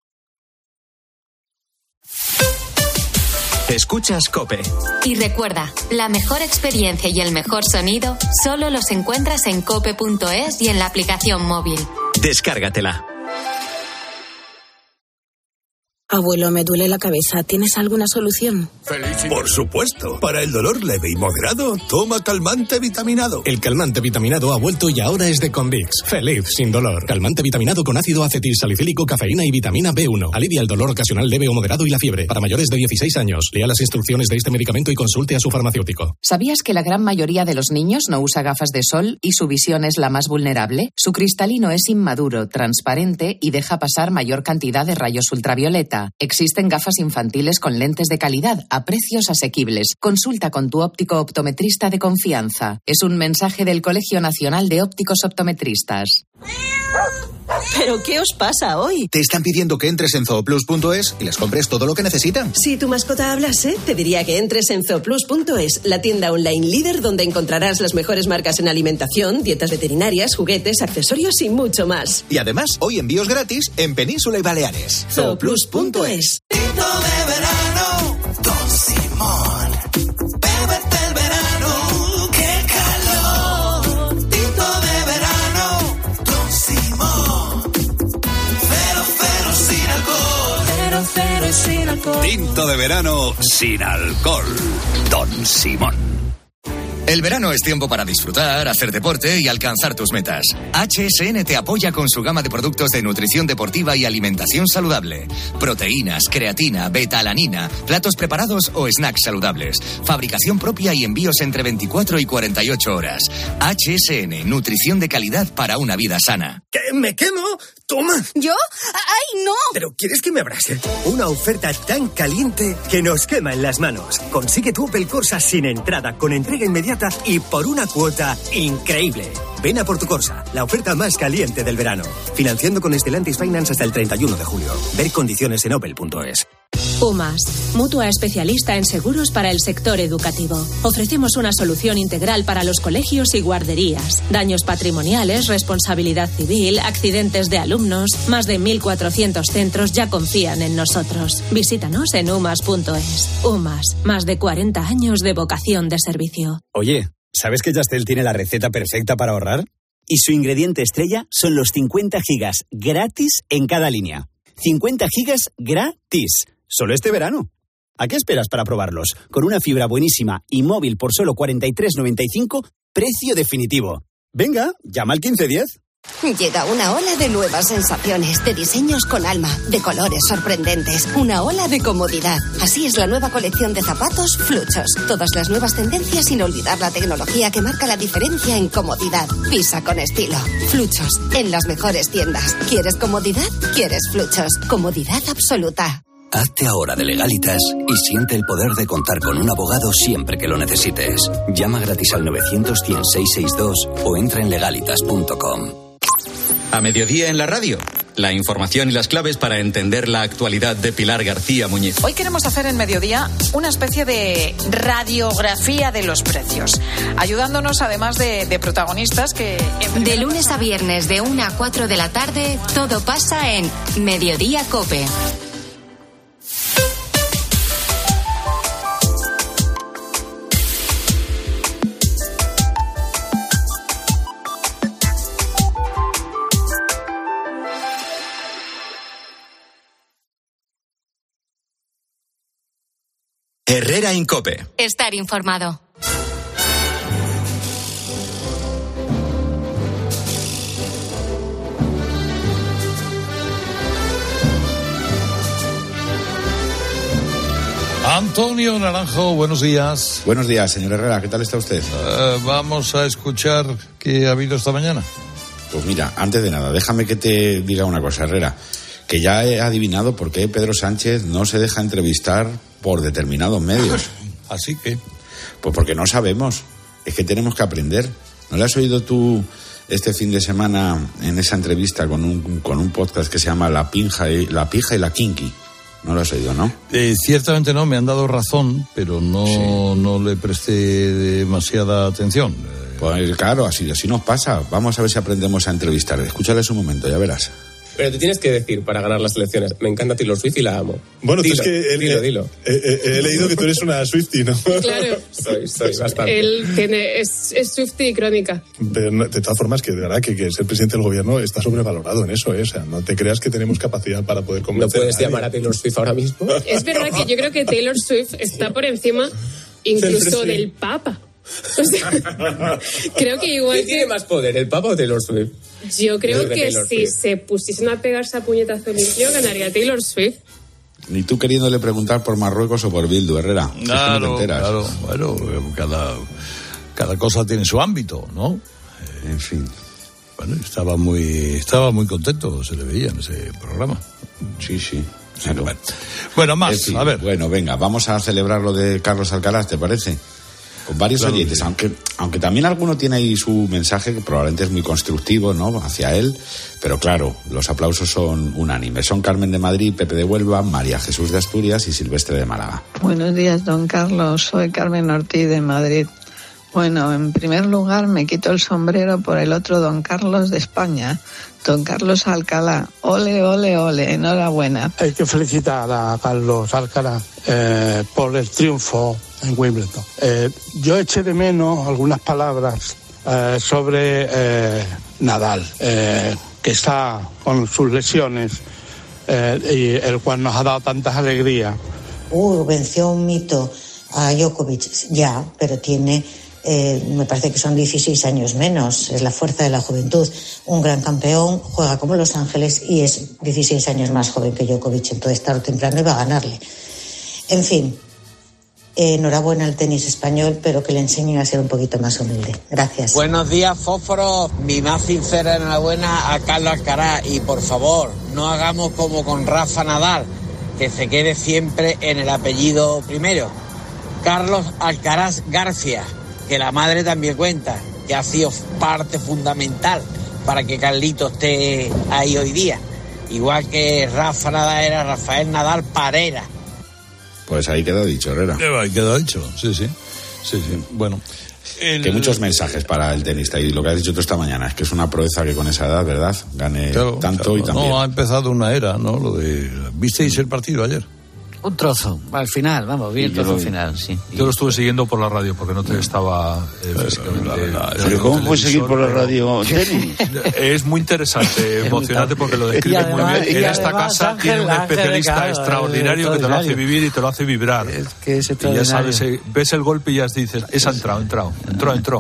[SPEAKER 6] Escuchas COPE.
[SPEAKER 8] Y recuerda, la mejor experiencia y el mejor sonido solo los encuentras en cope punto es y en la aplicación móvil.
[SPEAKER 6] Descárgatela.
[SPEAKER 3] Abuelo, me duele la cabeza. ¿Tienes alguna solución?
[SPEAKER 4] Por supuesto. Para el dolor leve y moderado, toma calmante vitaminado.
[SPEAKER 5] El calmante vitaminado ha vuelto y ahora es de Convix. Feliz sin dolor. Calmante vitaminado con ácido acetilsalicílico, cafeína y vitamina B uno. Alivia el dolor ocasional leve o moderado y la fiebre. Para mayores de dieciséis años. Lea las instrucciones de este medicamento y consulte a su farmacéutico.
[SPEAKER 23] ¿Sabías que la gran mayoría de los niños no usa gafas de sol y su visión es la más vulnerable? Su cristalino es inmaduro, transparente y deja pasar mayor cantidad de rayos ultravioleta. Existen gafas infantiles con lentes de calidad a precios asequibles. Consulta con tu óptico optometrista de confianza. Es un mensaje del Colegio Nacional de Ópticos Optometristas.
[SPEAKER 24] ¿Pero qué os pasa hoy?
[SPEAKER 25] Te están pidiendo que entres en zooplus punto es y les compres todo lo que necesitan.
[SPEAKER 24] Si tu mascota hablase, te diría que entres en zooplus punto es, la tienda online líder donde encontrarás las mejores marcas en alimentación, dietas veterinarias, juguetes, accesorios y mucho más.
[SPEAKER 25] Y además, hoy envíos gratis en Península y Baleares.
[SPEAKER 24] zooplus punto es.
[SPEAKER 26] Tinto de verano, Don Simón. Bébete el verano, qué calor. Tinto de verano, Don Simón. Cero, cero sin alcohol. Cero, cero sin alcohol.
[SPEAKER 1] Tinto de verano sin alcohol. Don Simón.
[SPEAKER 21] El verano es tiempo para disfrutar, hacer deporte y alcanzar tus metas. H S N te apoya con su gama de productos de nutrición deportiva y alimentación saludable. Proteínas, creatina, beta-alanina, platos preparados o snacks saludables. Fabricación propia y envíos entre veinticuatro y cuarenta y ocho horas. H S N, nutrición de calidad para una vida sana.
[SPEAKER 27] ¿Qué? ¿Me quemo? Toma.
[SPEAKER 24] ¿Yo? ¡Ay, no!
[SPEAKER 27] ¿Pero quieres que me abrase? Una oferta tan caliente que nos quema en las manos. Consigue tu Opel Corsa sin entrada, con entrega inmediata y por una cuota increíble. Ven a por tu Corsa, la oferta más caliente del verano. Financiando con Stellantis Finance hasta el treinta y uno de julio. Ver condiciones en opel punto es.
[SPEAKER 28] UMAS, mutua especialista en seguros para el sector educativo. Ofrecemos una solución integral para los colegios y guarderías. Daños patrimoniales, responsabilidad civil, accidentes de alumnos. Más de mil cuatrocientos centros ya confían en nosotros. Visítanos en umas punto es. UMAS, más de cuarenta años de vocación de servicio.
[SPEAKER 20] Oye, ¿sabes que Yastel tiene la receta perfecta para ahorrar? Y su ingrediente estrella son los cincuenta gigas gratis en cada línea. cincuenta gigas gratis. Solo este verano. ¿A qué esperas para probarlos? Con una fibra buenísima y móvil por solo cuarenta y tres noventa y cinco, precio definitivo. Venga, llama al quince diez.
[SPEAKER 22] Llega una ola de nuevas sensaciones, de diseños con alma, de colores sorprendentes, una ola de comodidad. Así es la nueva colección de zapatos Fluchos. Todas las nuevas tendencias sin olvidar la tecnología que marca la diferencia en comodidad. Pisa con estilo. Fluchos, en las mejores tiendas. ¿Quieres comodidad? ¿Quieres Fluchos? Comodidad absoluta.
[SPEAKER 21] Hazte ahora de Legalitas y siente el poder de contar con un abogado siempre que lo necesites. Llama gratis al novecientos, cien, seiscientos sesenta y dos o entra en legalitas punto com.
[SPEAKER 6] A mediodía en la radio, la información y las claves para entender la actualidad de Pilar García Muñiz.
[SPEAKER 7] Hoy queremos hacer en mediodía una especie de radiografía de los precios, ayudándonos además de, de protagonistas que...
[SPEAKER 8] De lunes a viernes de una a cuatro de la tarde, todo pasa en Mediodía COPE.
[SPEAKER 6] Herrera Incope.
[SPEAKER 8] Estar informado.
[SPEAKER 10] Antonio Naranjo, buenos días.
[SPEAKER 29] Buenos días, señor Herrera, ¿qué tal está usted?
[SPEAKER 10] Uh, vamos a escuchar qué ha habido esta mañana.
[SPEAKER 29] Pues mira, antes de nada, déjame que te diga una cosa, Herrera. que ya he adivinado por qué Pedro Sánchez no se deja entrevistar por determinados medios.
[SPEAKER 10] Así que...
[SPEAKER 29] Pues porque no sabemos, es que tenemos que aprender. ¿No le has oído tú este fin de semana en esa entrevista con un, con un podcast que se llama La Pinja y la Pija y la Kinky? No lo has oído, ¿no?
[SPEAKER 10] Eh, ciertamente no, me han dado razón, pero no, sí. no le presté demasiada atención.
[SPEAKER 29] Pues claro, así, así nos pasa. Vamos a ver si aprendemos a entrevistar. Escúchales un momento, ya verás.
[SPEAKER 2] Pero te tienes que decir para ganar las elecciones. Me encanta Taylor Swift y la amo.
[SPEAKER 9] Bueno,
[SPEAKER 2] dilo,
[SPEAKER 9] es que... Él,
[SPEAKER 2] dilo, dilo.
[SPEAKER 9] Eh, eh, he leído que tú eres una Swiftie, ¿no?
[SPEAKER 11] Claro.
[SPEAKER 2] soy, soy bastante.
[SPEAKER 11] Él tiene, es, es Swiftie y crónica.
[SPEAKER 9] Pero de todas formas, que de verdad que, que ser presidente del gobierno está sobrevalorado en eso, ¿eh? O sea, no te creas que tenemos capacidad para poder convencer.
[SPEAKER 2] ¿No puedes a llamar a Taylor Swift ahora mismo?
[SPEAKER 11] Es verdad que yo creo que Taylor Swift está por encima incluso sí. del Papa. O sea, creo que igual
[SPEAKER 2] ¿Quién
[SPEAKER 11] que...
[SPEAKER 2] tiene más poder, el Papa o Taylor Swift?
[SPEAKER 11] Yo creo que
[SPEAKER 2] Taylor
[SPEAKER 11] si
[SPEAKER 2] Swift.
[SPEAKER 11] se pusiesen a pegarse a puñetazo limpio, ganaría Taylor Swift.
[SPEAKER 29] Ni tú queriéndole preguntar por Marruecos o por Bildu, Herrera.
[SPEAKER 10] Claro,
[SPEAKER 29] si es que no te enteras.
[SPEAKER 10] claro. Bueno, cada, cada cosa tiene su ámbito, ¿no?
[SPEAKER 29] En fin.
[SPEAKER 10] Bueno, estaba muy, estaba muy contento, se le veía en ese programa.
[SPEAKER 29] Sí, sí.
[SPEAKER 10] Claro. Bueno, bueno, más,
[SPEAKER 29] en fin,
[SPEAKER 10] a ver.
[SPEAKER 29] Bueno, venga, vamos a celebrar lo de Carlos Alcaraz, ¿te parece? Con varios claro, oyentes, sí. aunque aunque también alguno tiene ahí su mensaje que probablemente es muy constructivo, ¿no?, hacia él, pero claro, los aplausos son unánimes. Son Carmen de Madrid, Pepe de Huelva, María Jesús de Asturias y Silvestre de Málaga.
[SPEAKER 12] Buenos días, don Carlos. Soy Carmen Ortiz de Madrid. Bueno, en primer lugar me quito el sombrero por el otro don Carlos de España, don Carlos Alcalá. Ole, ole, ole, enhorabuena.
[SPEAKER 13] Hay que felicitar a Carlos Alcaraz eh, por el triunfo en Wimbledon. Eh, yo eché de menos algunas palabras eh, sobre eh, Nadal, eh, que está con sus lesiones eh, y el cual nos ha dado tantas alegrías.
[SPEAKER 14] Uh, venció un mito a Djokovic, ya, pero tiene... Eh, me parece que son dieciséis años menos, es la fuerza de la juventud. Un gran campeón, juega como Los Ángeles y es dieciséis años más joven que Djokovic, entonces tarde o temprano iba a ganarle. En fin, eh, enhorabuena al tenis español, pero que le enseñen a ser un poquito más humilde. Gracias.
[SPEAKER 15] Buenos días, Fósforo. Mi más sincera enhorabuena a Carlos Alcaraz y por favor, no hagamos como con Rafa Nadal, que se quede siempre en el apellido primero. Carlos Alcaraz García, que la madre también cuenta, que ha sido parte fundamental para que Carlito esté ahí hoy día. Igual que Rafa Nadal era Rafael Nadal Parera.
[SPEAKER 29] Pues ahí quedó dicho, Herrera.
[SPEAKER 10] Ahí quedó dicho, sí, sí. Sí, sí. Bueno.
[SPEAKER 29] El... Que muchos mensajes para el tenista. Y lo que has dicho tú esta mañana es que es una proeza que con esa edad, ¿verdad?, gane claro, tanto claro. y también.
[SPEAKER 10] No, ha empezado una era, ¿no? Lo de... ¿Visteis el partido ayer?
[SPEAKER 16] Un trozo, al final, vamos, vi el trozo final, sí.
[SPEAKER 17] Yo lo estuve siguiendo por la radio porque no te estaba eh, físicamente.
[SPEAKER 29] ¿Pero cómo puedes seguir por la radio?
[SPEAKER 17] Es muy interesante, emocionante porque lo describe además, muy bien. En esta casa Ángel, tiene un especialista Ángel, extraordinario que te lo hace vivir y te lo hace vibrar.
[SPEAKER 16] Es que es
[SPEAKER 17] y ya sabes, ves el golpe y ya dices, es entrado, entrado, entró, entró.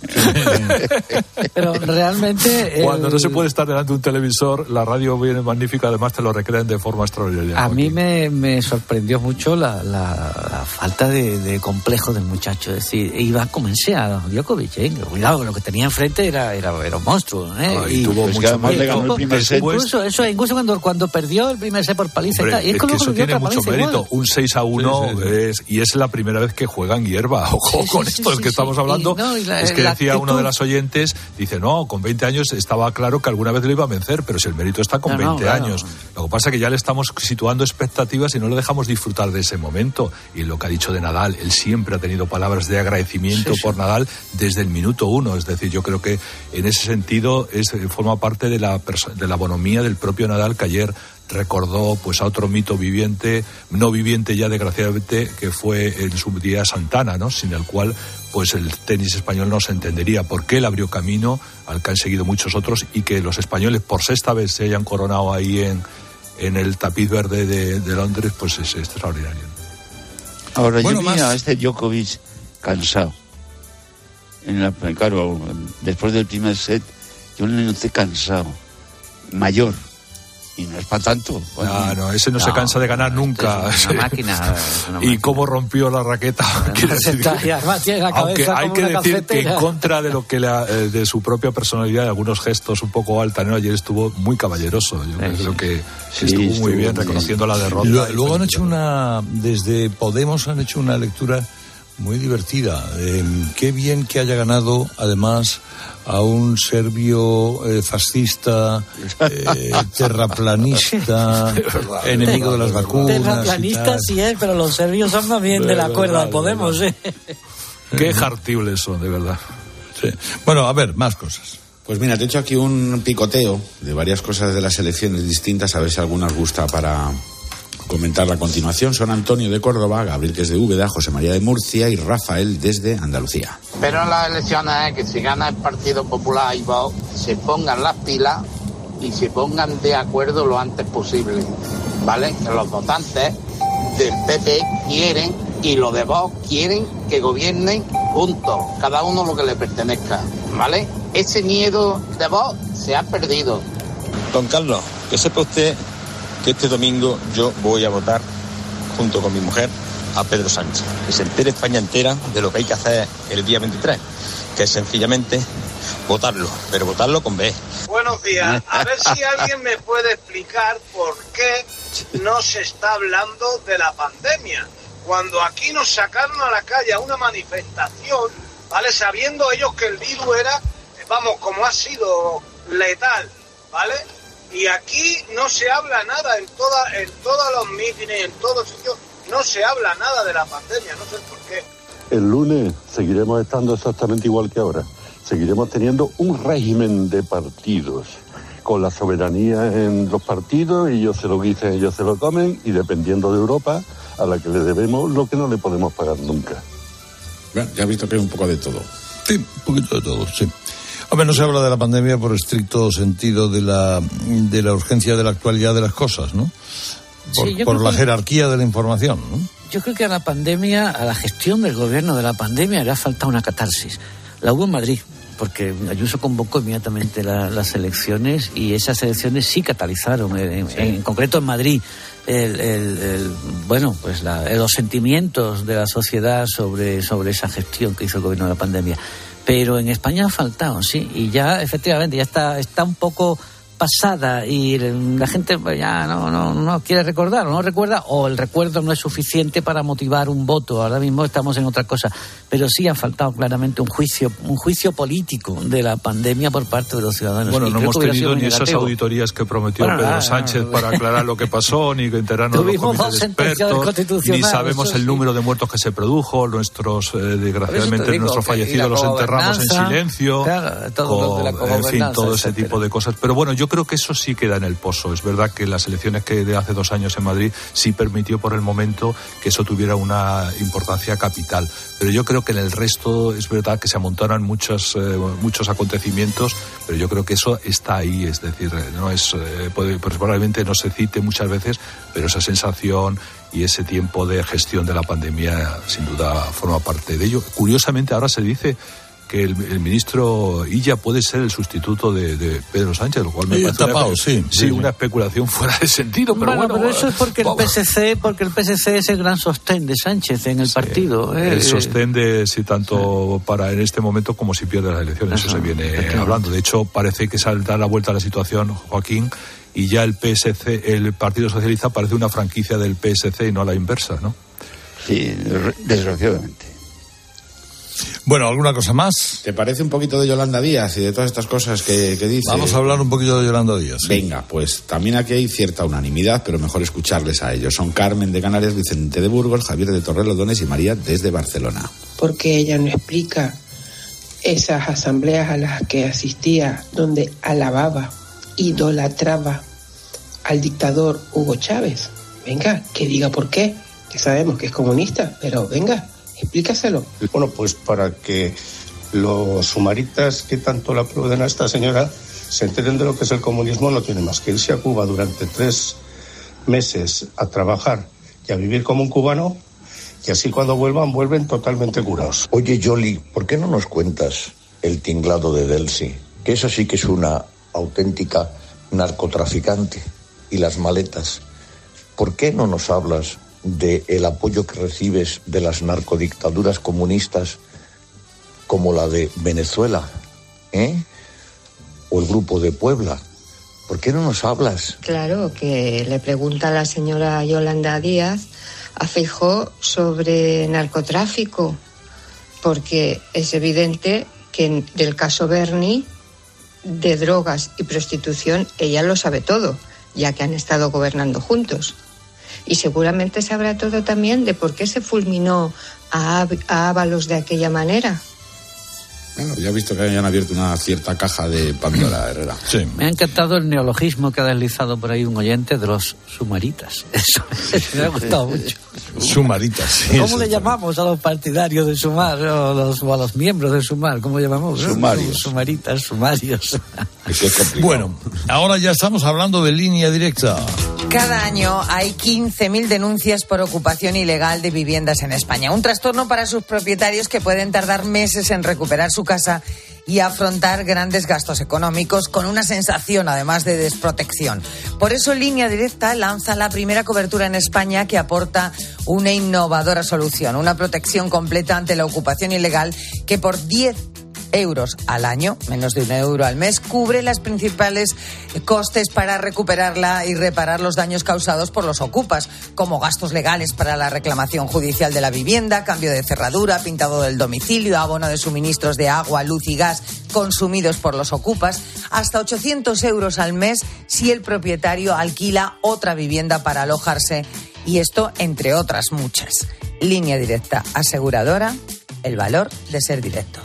[SPEAKER 16] Pero realmente...
[SPEAKER 17] Cuando
[SPEAKER 16] el...
[SPEAKER 17] no se puede estar delante de un televisor, la radio viene magnífica, además te lo recrean de forma extraordinaria.
[SPEAKER 16] A mí me, me sorprendió sorprendió mucho la, la, la falta de, de complejo del muchacho. Es decir, iba como a Djokovic, ¿eh? Cuidado, lo que tenía enfrente era, era, era un monstruo, ¿eh?
[SPEAKER 29] Ah, y, y tuvo pues mucho más le ganó el primer set.
[SPEAKER 16] Incluso, eso, incluso cuando, cuando perdió el primer set por paliza.
[SPEAKER 17] Hombre,
[SPEAKER 16] y tal, y es,
[SPEAKER 17] es
[SPEAKER 16] como
[SPEAKER 17] que eso tiene mucho mérito. Igual. Un seis a uno sí, sí, sí. Es, y es la primera vez que juegan hierba. Ojo sí, sí, con sí, esto sí, que sí, estamos sí. hablando. Y, no, y la, es que decía actitud... uno de las oyentes, dice, no, con veinte años estaba claro que alguna vez le iba a vencer, pero si el mérito está con no, veinte no, claro. años. Lo que pasa es que ya le estamos situando expectativas y no le dejamos disfrutar de ese momento. Y lo que ha dicho de Nadal, él siempre ha tenido palabras de agradecimiento sí, por sí. Nadal desde el minuto uno. Es decir, yo creo que en ese sentido es, forma parte de la, de la bonomía del propio Nadal, que ayer recordó pues a otro mito viviente, no viviente ya desgraciadamente, que fue en su día Santana, ¿no? Sin el cual pues el tenis español no se entendería. Porque él abrió camino al que han seguido muchos otros, y que los españoles por sexta vez se hayan coronado ahí en, en el tapiz verde de, de Londres, pues es extraordinario.
[SPEAKER 30] Ahora
[SPEAKER 10] bueno,
[SPEAKER 30] yo vi
[SPEAKER 10] más...
[SPEAKER 30] a este Djokovic cansado. En la, claro, después del primer set yo le noté cansado, mayor. Y no es para tanto.
[SPEAKER 17] Bueno, no, no, ese no, no se cansa de ganar nunca.
[SPEAKER 16] Es una máquina. Es una
[SPEAKER 17] y
[SPEAKER 16] máquina.
[SPEAKER 17] Cómo rompió la raqueta.
[SPEAKER 16] Y además tiene la
[SPEAKER 17] Aunque
[SPEAKER 16] cabeza
[SPEAKER 17] hay
[SPEAKER 16] como
[SPEAKER 17] que
[SPEAKER 16] una
[SPEAKER 17] decir
[SPEAKER 16] cafetera.
[SPEAKER 17] que en contra de lo que la, de su propia personalidad, de algunos gestos un poco altaneros, ayer estuvo muy caballeroso. Yo sí, creo que sí, estuvo muy estuvo bien reconociendo muy... la derrota.
[SPEAKER 10] Luego, luego han hecho una, desde Podemos han hecho una lectura muy divertida. Eh, qué bien que haya ganado, además, a un serbio eh, fascista, eh, terraplanista, enemigo de las vacunas.
[SPEAKER 16] Terraplanista sí es, pero los serbios son más bien de, de la cuerda de Podemos. ¿eh?
[SPEAKER 17] Qué jartibles son, de verdad.
[SPEAKER 10] Sí. Bueno, a ver, más cosas.
[SPEAKER 29] Pues mira, te he hecho aquí un picoteo de varias cosas de las elecciones distintas, a ver si alguna os gusta para comentarla a continuación. Son Antonio de Córdoba, Gabriel, que es de Úbeda, José María de Murcia y Rafael desde Andalucía.
[SPEAKER 1] Pero en las elecciones es que si gana el Partido Popular y Vox, se pongan las pilas y se pongan de acuerdo lo antes posible, ¿vale? Que los votantes del P P quieren y los de Vox quieren que gobiernen juntos, cada uno lo que le pertenezca, ¿vale? Ese miedo de Vox se ha perdido.
[SPEAKER 3] Don Carlos, que sepa usted que este domingo yo voy a votar junto con mi mujer a Pedro Sánchez, que se entere España entera de lo que hay que hacer el día veintitrés, que es sencillamente votarlo, pero votarlo con B.
[SPEAKER 4] Buenos días, a ver si alguien me puede explicar por qué no se está hablando de la pandemia, cuando aquí nos sacaron a la calle a una manifestación, ¿vale? Sabiendo ellos que el virus era, vamos, como ha sido letal, ¿vale? Y aquí no se habla nada, en toda, en todos los mítines, en todos sitios, no se habla nada de la pandemia, no sé por qué.
[SPEAKER 5] El lunes seguiremos estando exactamente igual que ahora. Seguiremos teniendo un régimen de partidos, con la soberanía en los partidos, y ellos se lo dicen, ellos se lo comen, y dependiendo de Europa, a la que le debemos lo que no le podemos pagar nunca.
[SPEAKER 29] Bueno, ya has visto que hay un poco de todo.
[SPEAKER 10] Sí, un poquito de todo, sí. Hombre, no se habla de la pandemia por estricto sentido de la de la urgencia de la actualidad de las cosas, ¿no? Por,
[SPEAKER 16] sí,
[SPEAKER 10] por la
[SPEAKER 16] que,
[SPEAKER 10] jerarquía de la información, ¿no?
[SPEAKER 16] Yo creo que a la pandemia, a la gestión del gobierno de la pandemia, le ha faltado una catarsis. La hubo en Madrid, porque Ayuso convocó inmediatamente la, las elecciones, y esas elecciones sí catalizaron, en, sí. en, en concreto en Madrid, el, el, el, bueno, pues la, los sentimientos de la sociedad sobre, sobre esa gestión que hizo el gobierno de la pandemia. Pero en España ha faltado, sí, y ya efectivamente ya está está un poco pasada, y la gente ya no no no quiere recordar, o no recuerda, o el recuerdo no es suficiente para motivar un voto. Ahora mismo estamos en otra cosa, pero sí ha faltado claramente un juicio un juicio político de la pandemia por parte de los ciudadanos.
[SPEAKER 17] Bueno,
[SPEAKER 16] y
[SPEAKER 17] no hemos tenido ni
[SPEAKER 16] negativo.
[SPEAKER 17] esas auditorías que prometió bueno, Pedro ah, Sánchez ah, para aclarar lo que pasó, ni que enterarnos de los comités de expertos, ni sabemos el número de muertos que se produjo, nuestros, eh, desgraciadamente, digo, nuestros fallecidos los enterramos en silencio,
[SPEAKER 16] claro, todo
[SPEAKER 17] con, en fin, todo ese etcétera. tipo de cosas. Pero bueno, yo creo que eso sí queda en el pozo. Es verdad que las elecciones que de hace dos años en Madrid sí permitió por el momento que eso tuviera una importancia capital. Pero yo creo que en el resto es verdad que se amontonan muchos, eh, muchos acontecimientos, pero yo creo que eso está ahí. Es decir, no es eh, puede, pues probablemente no se cite muchas veces, pero esa sensación y ese tiempo de gestión de la pandemia sin duda forma parte de ello. Curiosamente ahora se dice que el, el ministro Illa puede ser el sustituto de, de Pedro Sánchez, lo cual me parece
[SPEAKER 10] tapado,
[SPEAKER 17] una,
[SPEAKER 10] sí,
[SPEAKER 17] sí, sí, una especulación fuera de sentido. Pero
[SPEAKER 16] bueno,
[SPEAKER 17] bueno,
[SPEAKER 16] pero eso es porque vamos. el P S C, porque el P S C es el gran sostén de Sánchez en el sí, partido.
[SPEAKER 17] Eh, el
[SPEAKER 16] eh,
[SPEAKER 17] sostén de si tanto sí. para en este momento como si pierde las elecciones, Ajá, eso se viene hablando. De hecho, parece que se da la vuelta a la situación, Joaquín, y ya el P S C, el Partido Socialista parece una franquicia del P S C y no a la inversa, ¿no?
[SPEAKER 30] Sí, desgraciadamente.
[SPEAKER 10] Bueno, ¿alguna cosa más?
[SPEAKER 29] ¿Te parece un poquito de Yolanda Díaz y de todas estas cosas que, que dice?
[SPEAKER 10] Vamos a hablar un poquito de Yolanda Díaz. ¿Sí?
[SPEAKER 29] Venga, pues también aquí hay cierta unanimidad, pero mejor escucharles a ellos. Son Carmen de Canarias, Vicente de Burgos, Javier de Torrelodones y María desde Barcelona.
[SPEAKER 18] Porque ella no explica esas asambleas a las que asistía, donde alababa, idolatraba al dictador Hugo Chávez. Venga, que diga por qué, que sabemos que es comunista, pero venga, explícaselo.
[SPEAKER 4] Bueno, pues para que los sumaritas que tanto la aplauden a esta señora se enteren de lo que es el comunismo, no tiene más que irse a Cuba durante tres meses a trabajar y a vivir como un cubano, y así cuando vuelvan, vuelven totalmente curados.
[SPEAKER 19] Oye, Yoli, ¿por qué no nos cuentas el tinglado de Delcy? Que eso sí que es una auténtica narcotraficante. y las maletas. ¿Por qué no nos hablas del apoyo que recibes de las narcodictaduras comunistas como la de Venezuela, ¿eh? O el Grupo de Puebla? ¿Por qué no nos hablas?
[SPEAKER 7] Claro, que le pregunta a la señora Yolanda Díaz a Feijóo sobre narcotráfico, porque es evidente que del caso Berni, de drogas y prostitución, ella lo sabe todo, ya que han estado gobernando juntos. Y seguramente sabrá todo también de por qué se fulminó a, a Ábalos de aquella manera.
[SPEAKER 29] Bueno, ya he visto que hayan abierto una cierta caja de Pandora, Herrera.
[SPEAKER 10] Sí.
[SPEAKER 16] Me ha encantado el neologismo que ha deslizado por ahí un oyente de los sumaritas. Eso, eso me ha gustado mucho.
[SPEAKER 10] Sumaritas, sí.
[SPEAKER 16] ¿Cómo le llamamos a los partidarios de Sumar o, los, o a los miembros de Sumar? ¿Cómo llamamos?
[SPEAKER 29] Sumarios.
[SPEAKER 16] Sumaritas, sumarios.
[SPEAKER 29] Eso es complicado.
[SPEAKER 10] Bueno, ahora ya estamos hablando de Línea Directa.
[SPEAKER 20] Cada año hay quince mil denuncias por ocupación ilegal de viviendas en España. Un trastorno para sus propietarios que pueden tardar meses en recuperar su casa y afrontar grandes gastos económicos con una sensación, además, de desprotección. Por eso, Línea Directa lanza la primera cobertura en España que aporta una innovadora solución, una protección completa ante la ocupación ilegal que por diez euros al año, menos de un euro al mes, cubre las principales costes para recuperarla y reparar los daños causados por los ocupas, como gastos legales para la reclamación judicial de la vivienda, cambio de cerradura, pintado del domicilio, abono de suministros de agua, luz y gas consumidos por los ocupas, hasta ochocientos euros al mes si el propietario alquila otra vivienda para alojarse, y esto entre otras muchas. Línea Directa, aseguradora, el valor de ser directo.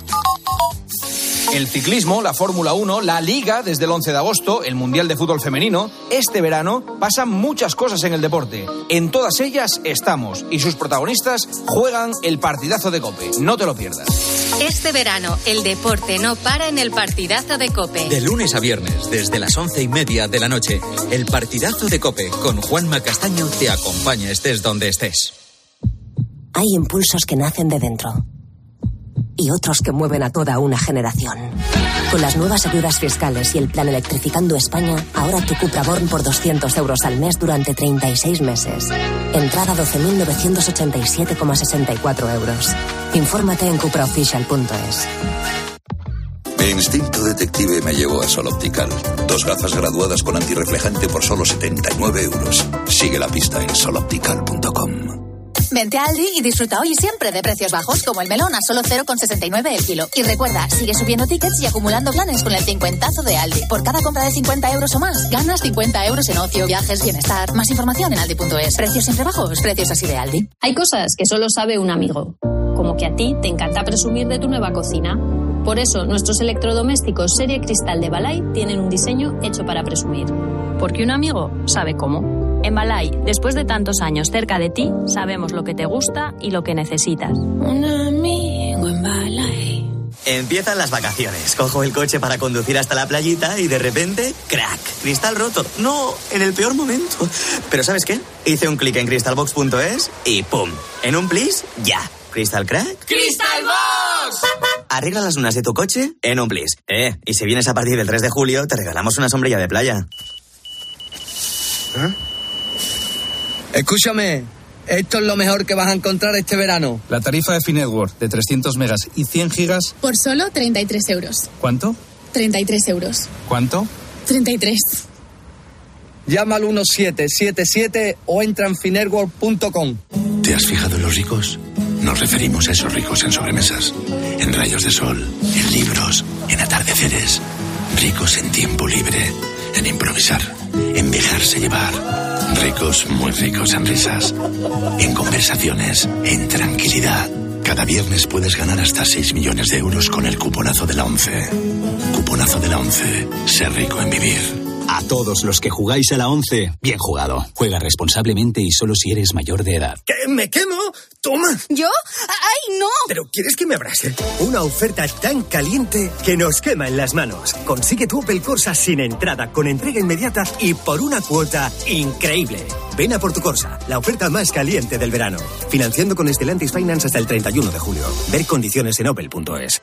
[SPEAKER 21] El ciclismo, la Fórmula uno, la Liga desde el once de agosto, el Mundial de Fútbol Femenino. Este verano pasan muchas cosas en el deporte. En todas ellas estamos y sus protagonistas juegan el partidazo de COPE. No te lo pierdas.
[SPEAKER 8] Este verano, el deporte no para en el partidazo de COPE.
[SPEAKER 6] De lunes a viernes, desde las once y media de la noche, el partidazo de COPE con Juanma Castaño te acompaña estés donde estés.
[SPEAKER 22] Hay impulsos que nacen de dentro y otros que mueven a toda una generación. Con las nuevas ayudas fiscales y el plan Electrificando España, ahora tu Cupra Born por doscientos euros al mes durante treinta y seis meses. Entrada doce mil novecientos ochenta y siete coma sesenta y cuatro euros. Infórmate en cupraofficial punto es.
[SPEAKER 23] Mi instinto detective me llevó a Sol Optical. Dos gafas graduadas con antirreflejante por solo setenta y nueve euros. Sigue la pista en sol optical punto com.
[SPEAKER 24] Vente a Aldi y disfruta hoy y siempre de precios bajos, como el melón a solo cero coma sesenta y nueve el kilo. Y recuerda, sigue subiendo tickets y acumulando planes con el cincuentazo de Aldi. Por cada compra de cincuenta euros o más, ganas cincuenta euros en ocio, viajes, bienestar. Más información en aldi punto es. Precios siempre bajos, precios así de Aldi.
[SPEAKER 25] Hay cosas que solo sabe un amigo, como que a ti te encanta presumir de tu nueva cocina. Por eso, nuestros electrodomésticos serie Cristal de Balay tienen un diseño hecho para presumir. Porque un amigo sabe cómo. En Balay, después de tantos años cerca de ti, sabemos lo que te gusta y lo que necesitas.
[SPEAKER 26] Un amigo en Balay.
[SPEAKER 27] Empiezan las vacaciones. Cojo el coche para conducir hasta la playita y de repente, ¡crack! Cristal roto. No, en el peor momento. Pero ¿sabes qué? Hice un clic en crystalbox punto es y ¡pum! En un plis, ya. ¿Crystal crack?
[SPEAKER 26] ¡Crystal Box!
[SPEAKER 27] Arregla las lunas de tu coche en un plis. Eh, y si vienes a partir del tres de julio, te regalamos una sombrilla de playa.
[SPEAKER 29] ¿Eh? Escúchame, esto es lo mejor que vas a encontrar este verano.
[SPEAKER 21] La tarifa de Finetwork de trescientos megas y cien gigas.
[SPEAKER 11] Por solo treinta y tres euros.
[SPEAKER 21] ¿Cuánto?
[SPEAKER 11] treinta y tres euros.
[SPEAKER 21] ¿Cuánto?
[SPEAKER 11] treinta y tres.
[SPEAKER 29] Llama al uno siete siete siete o entra en finetwork punto com.
[SPEAKER 23] ¿Te has fijado en los ricos? Nos referimos a esos ricos en sobremesas, en rayos de sol, en libros, en atardeceres. Ricos en tiempo libre, en improvisar, en dejarse llevar. Ricos, muy ricos en risas, en conversaciones, en tranquilidad. Cada viernes puedes ganar hasta seis millones de euros con el cuponazo de la ONCE. Cuponazo de la ONCE. Ser rico en vivir.
[SPEAKER 6] A todos los que jugáis a la ONCE, bien jugado. Juega responsablemente y solo si eres mayor de edad.
[SPEAKER 29] ¿Qué? ¿Me quemo? Toma.
[SPEAKER 11] ¿Yo? ¡Ay, no!
[SPEAKER 29] ¿Pero quieres que me abrase? Una oferta tan caliente que nos quema en las manos. Consigue tu Opel Corsa sin entrada, con entrega inmediata y por una cuota increíble. Ven a por tu Corsa, la oferta más caliente del verano. Financiando con Stellantis Finance hasta el treinta y uno de julio. Ver condiciones en opel punto es.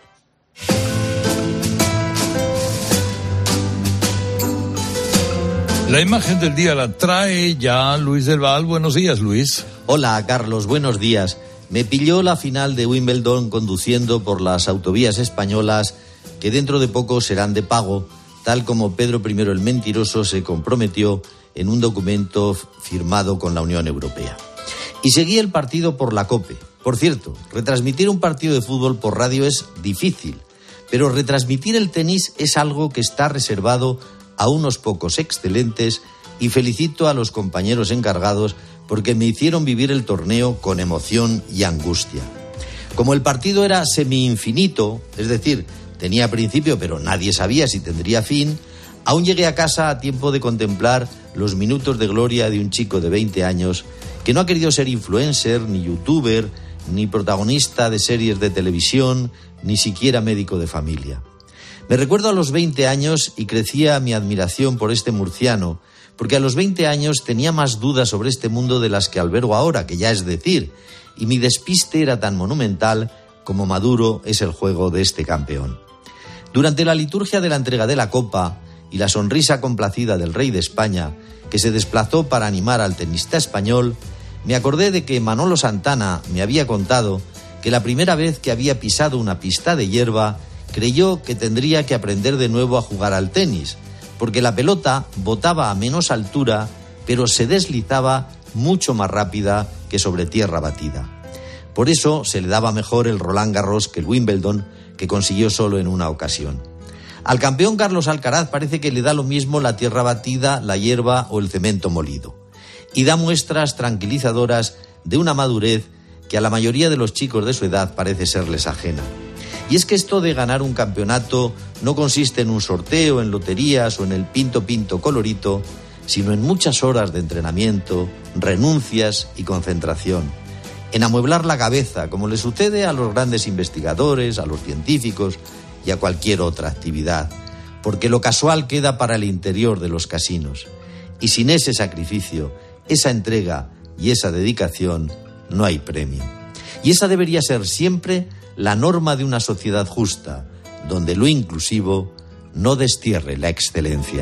[SPEAKER 10] La imagen del día la trae ya Luis del Val. Buenos días, Luis.
[SPEAKER 1] Hola, Carlos. Buenos días. Me pilló la final de Wimbledon conduciendo por las autovías españolas que dentro de poco serán de pago, tal como Pedro primero el Mentiroso se comprometió en un documento firmado con la Unión Europea. Y seguí el partido por la COPE. Por cierto, retransmitir un partido de fútbol por radio es difícil, pero retransmitir el tenis es algo que está reservado a unos pocos excelentes, y felicito a los compañeros encargados porque me hicieron vivir el torneo con emoción y angustia. Como el partido era semi-infinito, es decir, tenía principio pero nadie sabía si tendría fin, aún llegué a casa a tiempo de contemplar los minutos de gloria de un chico de veinte años que no ha querido ser influencer, ni youtuber, ni protagonista de series de televisión, ni siquiera médico de familia. Me recuerdo a los veinte años y crecía mi admiración por este murciano, porque a los veinte años tenía más dudas sobre este mundo de las que albergo ahora, que ya es decir, y mi despiste era tan monumental como maduro es el juego de este campeón. Durante la liturgia de la entrega de la copa y la sonrisa complacida del rey de España, que se desplazó para animar al tenista español, me acordé de que Manolo Santana me había contado que la primera vez que había pisado una pista de hierba creyó que tendría que aprender de nuevo a jugar al tenis, porque la pelota botaba a menos altura, pero se deslizaba mucho más rápida que sobre tierra batida. Por eso se le daba mejor el Roland Garros que el Wimbledon, que consiguió solo en una ocasión. Al campeón Carlos Alcaraz parece que le da lo mismo la tierra batida, la hierba o el cemento molido. Y da muestras tranquilizadoras de una madurez que a la mayoría de los chicos de su edad parece serles ajena. Y es que esto de ganar un campeonato no consiste en un sorteo, en loterías o en el pinto pinto colorito, sino en muchas horas de entrenamiento, renuncias y concentración. En amueblar la cabeza, como le sucede a los grandes investigadores, a los científicos y a cualquier otra actividad, porque lo casual queda para el interior de los casinos. Y sin ese sacrificio, esa entrega y esa dedicación, no hay premio. Y esa debería ser siempre la norma de una sociedad justa, donde lo inclusivo no destierre la excelencia.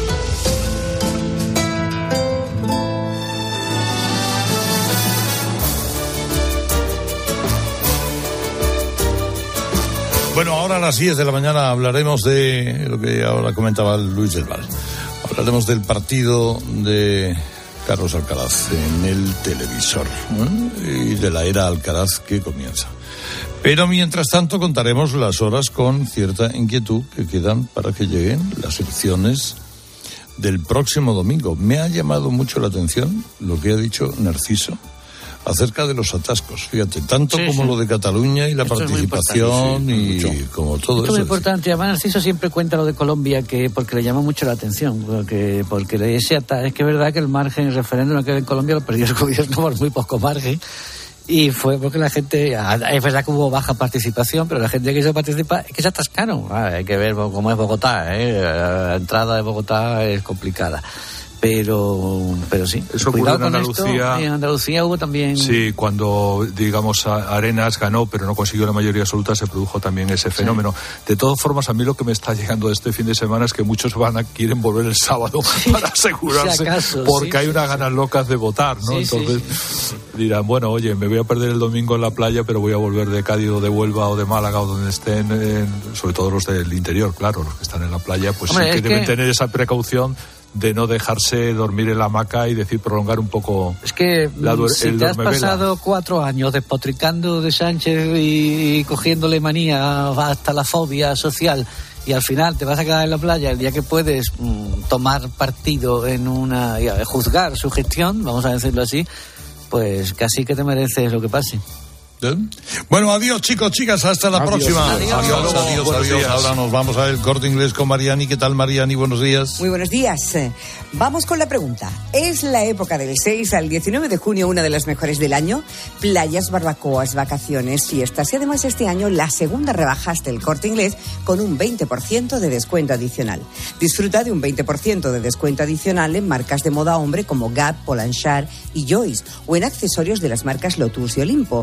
[SPEAKER 10] Bueno, ahora a las diez de la mañana hablaremos de lo que ahora comentaba Luis del Val. Hablaremos del partido de Carlos Alcaraz en el televisor, ¿eh? Y de la era Alcaraz que comienza. Pero mientras tanto contaremos las horas con cierta inquietud que quedan para que lleguen las elecciones del próximo domingo. Me ha llamado mucho la atención lo que ha dicho Narciso acerca de los atascos, fíjate, tanto sí, como sí. lo de Cataluña y la Esto participación sí, y mucho. como todo
[SPEAKER 16] Esto
[SPEAKER 10] eso.
[SPEAKER 16] Es muy importante. Además, Narciso siempre cuenta lo de Colombia que porque le llama mucho la atención, porque porque ese ata- es que es verdad que el margen, el referéndum que en Colombia lo perdió el gobierno por muy poco margen. Y fue porque la gente, es verdad que hubo baja participación, pero la gente que quiso participar es que se atascaron. Ah, hay que ver cómo es Bogotá, ¿eh? La entrada de Bogotá es complicada. Pero, pero sí.
[SPEAKER 17] Eso ocurrió en Andalucía.
[SPEAKER 16] Esto, en Andalucía hubo también.
[SPEAKER 17] Sí, cuando, digamos, Arenas ganó, pero no consiguió la mayoría absoluta, se produjo también ese fenómeno. Sí. De todas formas, a mí lo que me está llegando de este fin de semana es que muchos van a, quieren volver el sábado sí. para asegurarse, si acaso, porque sí, hay unas ganas locas de votar, ¿no? Sí, Entonces sí, sí. dirán, bueno, oye, me voy a perder el domingo en la playa, pero voy a volver de Cádiz o de Huelva o de Málaga o donde estén, en, sobre todo los del interior, claro, los que están en la playa, pues Hombre, sí que deben que... tener esa precaución de no dejarse dormir en la hamaca y decir prolongar un poco
[SPEAKER 16] es que
[SPEAKER 17] la,
[SPEAKER 16] si
[SPEAKER 17] el
[SPEAKER 16] te has pasado cuatro años despotricando de Sánchez y, y cogiéndole manía hasta la fobia social y al final te vas a quedar en la playa el día que puedes mm, tomar partido en una juzgar su gestión, vamos a decirlo así, pues casi que te mereces lo que pase.
[SPEAKER 10] ¿Eh? Bueno, adiós chicos, chicas, hasta la adiós. próxima. Adiós, adiós, adiós. adiós, adiós. Ahora nos vamos al Corte Inglés con Mariani. ¿Qué tal, Mariani? Buenos días.
[SPEAKER 2] Muy buenos días. Vamos con la pregunta. ¿Es la época del seis al diecinueve de junio una de las mejores del año? Playas, barbacoas, vacaciones, fiestas y además este año la segunda rebaja hasta el Corte Inglés con un veinte por ciento de descuento adicional. Disfruta de un veinte por ciento de descuento adicional en marcas de moda hombre como Gap, Polanchard y Joyce o en accesorios de las marcas Lotus y Olimpo. Pero hay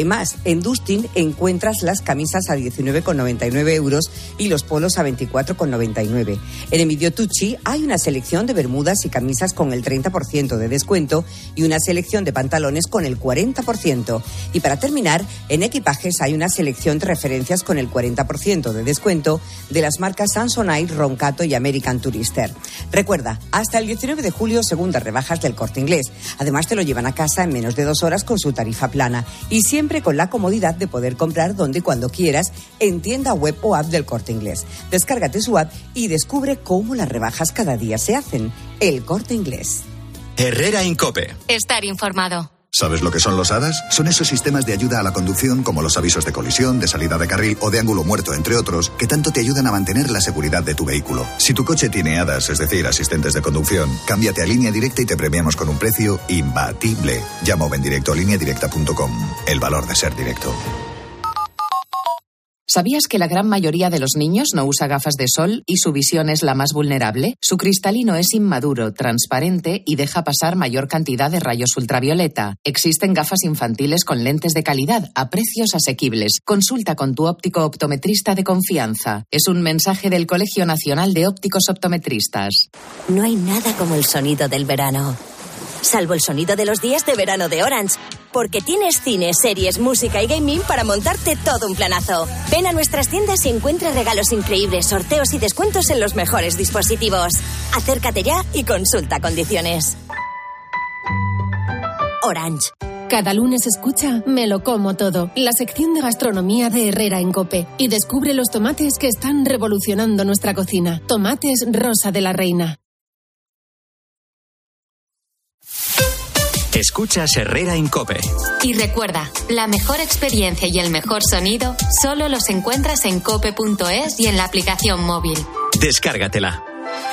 [SPEAKER 2] hay más. En Dustin encuentras las camisas a diecinueve con noventa y nueve euros y los polos a veinticuatro con noventa y nueve. En Emilio Tucci hay una selección de bermudas y camisas con el treinta por ciento de descuento y una selección de pantalones con el cuarenta por ciento. Y para terminar, en equipajes hay una selección de referencias con el cuarenta por ciento de descuento de las marcas Samsonite, Roncato y American Tourister. Recuerda, hasta el diecinueve de julio, segundas rebajas del Corte Inglés. Además, te lo llevan a casa en menos de dos horas con su tarifa plana y siempre con la comodidad de poder comprar donde y cuando quieras en tienda web o app del Corte Inglés. Descárgate su app y descubre cómo las rebajas cada día se hacen. El Corte Inglés.
[SPEAKER 6] Herrera Incope.
[SPEAKER 8] Estar informado.
[SPEAKER 3] ¿Sabes lo que son los A D A S? Son esos sistemas de ayuda a la conducción como los avisos de colisión, de salida de carril o de ángulo muerto, entre otros, que tanto te ayudan a mantener la seguridad de tu vehículo. Si tu coche tiene A D A S, es decir, asistentes de conducción, cámbiate a Línea Directa y te premiamos con un precio imbatible. Llama o ven directo a línea directa punto com. El valor de ser directo.
[SPEAKER 5] ¿Sabías que la gran mayoría de los niños no usa gafas de sol y su visión es la más vulnerable? Su cristalino es inmaduro, transparente y deja pasar mayor cantidad de rayos ultravioleta. Existen gafas infantiles con lentes de calidad a precios asequibles. Consulta con tu óptico optometrista de confianza. Es un mensaje del Colegio Nacional de Ópticos Optometristas.
[SPEAKER 22] No hay nada como el sonido del verano. Salvo el sonido de los días de verano de Orange. Porque tienes cine, series, música y gaming para montarte todo un planazo. Ven a nuestras tiendas y encuentra regalos increíbles, sorteos y descuentos en los mejores dispositivos. Acércate ya y consulta condiciones. Orange.
[SPEAKER 9] Cada lunes escucha Me lo como todo, la sección de gastronomía de Herrera en COPE, y descubre los tomates que están revolucionando nuestra cocina. Tomates Rosa de la Reina.
[SPEAKER 6] Escuchas Herrera Incope.
[SPEAKER 8] Y recuerda, la mejor experiencia y el mejor sonido solo los encuentras en cope punto es y en la aplicación móvil.
[SPEAKER 6] Descárgatela.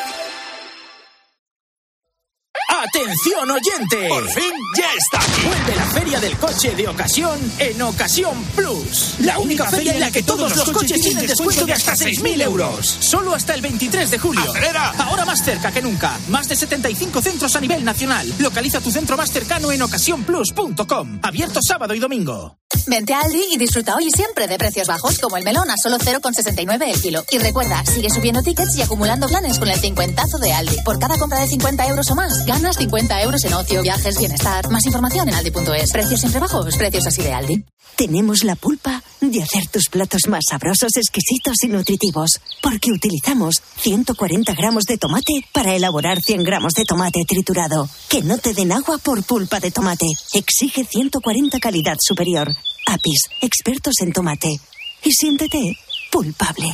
[SPEAKER 21] ¡Atención, oyente!
[SPEAKER 12] ¡Por fin ya está!
[SPEAKER 21] Vuelve la Feria del Coche de Ocasión en Ocasión Plus. La única feria en la que todos los coches tienen descuento de hasta seis mil euros. Solo hasta el veintitrés de julio.
[SPEAKER 12] ¡Acelera!
[SPEAKER 21] Ahora más cerca que nunca. Más de setenta y cinco centros a nivel nacional. Localiza tu centro más cercano en ocasión plus punto com. Abierto sábado y domingo.
[SPEAKER 24] Vente a Aldi y disfruta hoy siempre de precios bajos, como el melón a solo cero con sesenta y nueve el kilo. Y recuerda, sigue subiendo tickets y acumulando planes con el cincuentazo de Aldi. Por cada compra de cincuenta euros o más, ganas cincuenta euros en ocio, viajes, bienestar. Más información en aldi punto es. Precios siempre bajos, precios así de Aldi.
[SPEAKER 22] Tenemos la pulpa de hacer tus platos más sabrosos, exquisitos y nutritivos. Porque utilizamos ciento cuarenta gramos de tomate para elaborar cien gramos de tomate triturado. Que no te den agua por pulpa de tomate. Exige ciento cuarenta calidad superior. Apis, expertos en tomate. Y siéntete pulpable.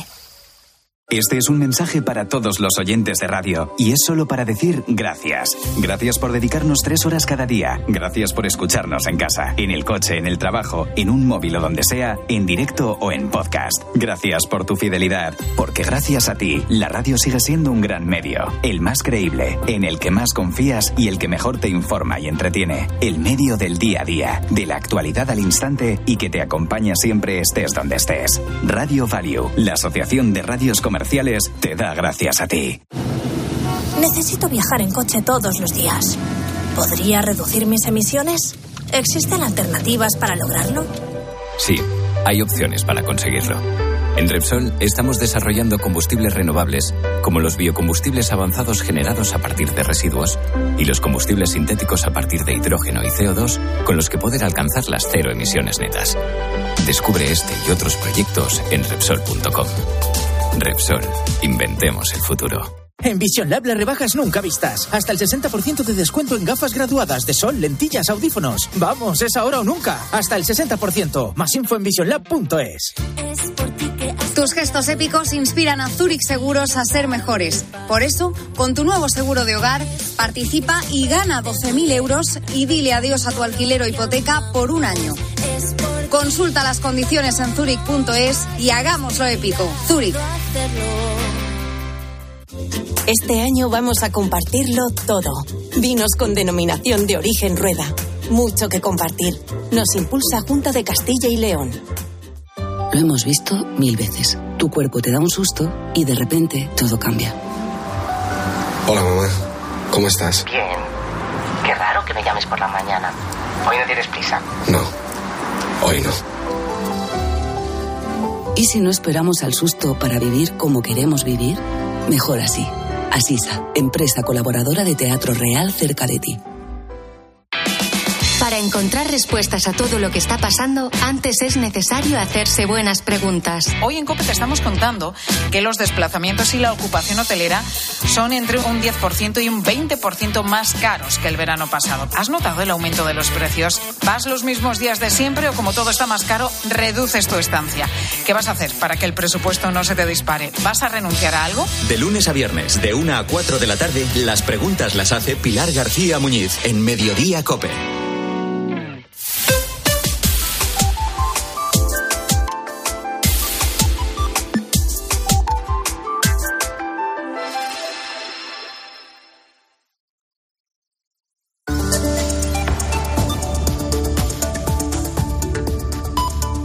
[SPEAKER 13] Este es un mensaje para todos los oyentes de radio y es solo para decir gracias. Gracias por dedicarnos tres horas cada día. Gracias por escucharnos en casa, en el coche, en el trabajo, en un móvil o donde sea, en directo o en podcast. Gracias por tu fidelidad, porque gracias a ti, la radio sigue siendo un gran medio. El más creíble, en el que más confías y el que mejor te informa y entretiene. El medio del día a día, de la actualidad al instante y que te acompaña siempre estés donde estés. Radio Value, la asociación de radios comerciales, te da gracias a ti.
[SPEAKER 22] Necesito viajar en coche todos los días. ¿Podría reducir mis emisiones? ¿Existen alternativas para lograrlo?
[SPEAKER 14] Sí, hay opciones para conseguirlo. En Repsol estamos desarrollando combustibles renovables, como los biocombustibles avanzados generados a partir de residuos y los combustibles sintéticos a partir de hidrógeno y C O dos, con los que poder alcanzar las cero emisiones netas. Descubre este y otros proyectos en Repsol punto com. Repsol, inventemos el futuro.
[SPEAKER 21] En Vision Lab las rebajas nunca vistas. Hasta el sesenta por ciento de descuento en gafas graduadas de sol, lentillas, audífonos. Vamos, es ahora o nunca. Hasta el sesenta por ciento. Más info en vision lab punto es.
[SPEAKER 15] Tus gestos épicos inspiran a Zurich Seguros a ser mejores. Por eso, con tu nuevo seguro de hogar, participa y gana doce mil euros y dile adiós a tu alquiler o hipoteca por un año. Consulta las condiciones en zurich punto es y hagámoslo épico. Zurich.
[SPEAKER 22] Este año vamos a compartirlo todo. Vinos con denominación de origen Rueda. Mucho que compartir. Nos impulsa Junta de Castilla y León.
[SPEAKER 18] Lo hemos visto mil veces. Tu cuerpo te da un susto y de repente todo cambia.
[SPEAKER 28] Hola, mamá. ¿Cómo estás?
[SPEAKER 30] Bien. Qué raro que me llames por la mañana. Hoy no tienes prisa.
[SPEAKER 28] No. Hoy no.
[SPEAKER 18] ¿Y si no esperamos al susto para vivir como queremos vivir? Mejor así. Asisa, empresa colaboradora de Teatro Real cerca de ti.
[SPEAKER 8] Para encontrar respuestas a todo lo que está pasando, antes es necesario hacerse buenas preguntas.
[SPEAKER 4] Hoy en COPE te estamos contando que los desplazamientos y la ocupación hotelera son entre un diez por ciento y un veinte por ciento más caros que el verano pasado. ¿Has notado el aumento de los precios? ¿Vas los mismos días de siempre o como todo está más caro, reduces tu estancia? ¿Qué vas a hacer para que el presupuesto no se te dispare? ¿Vas a renunciar a algo?
[SPEAKER 6] De lunes a viernes, de una a cuatro de la tarde, las preguntas las hace Pilar García Muñiz en Mediodía COPE.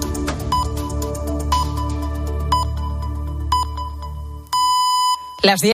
[SPEAKER 4] Las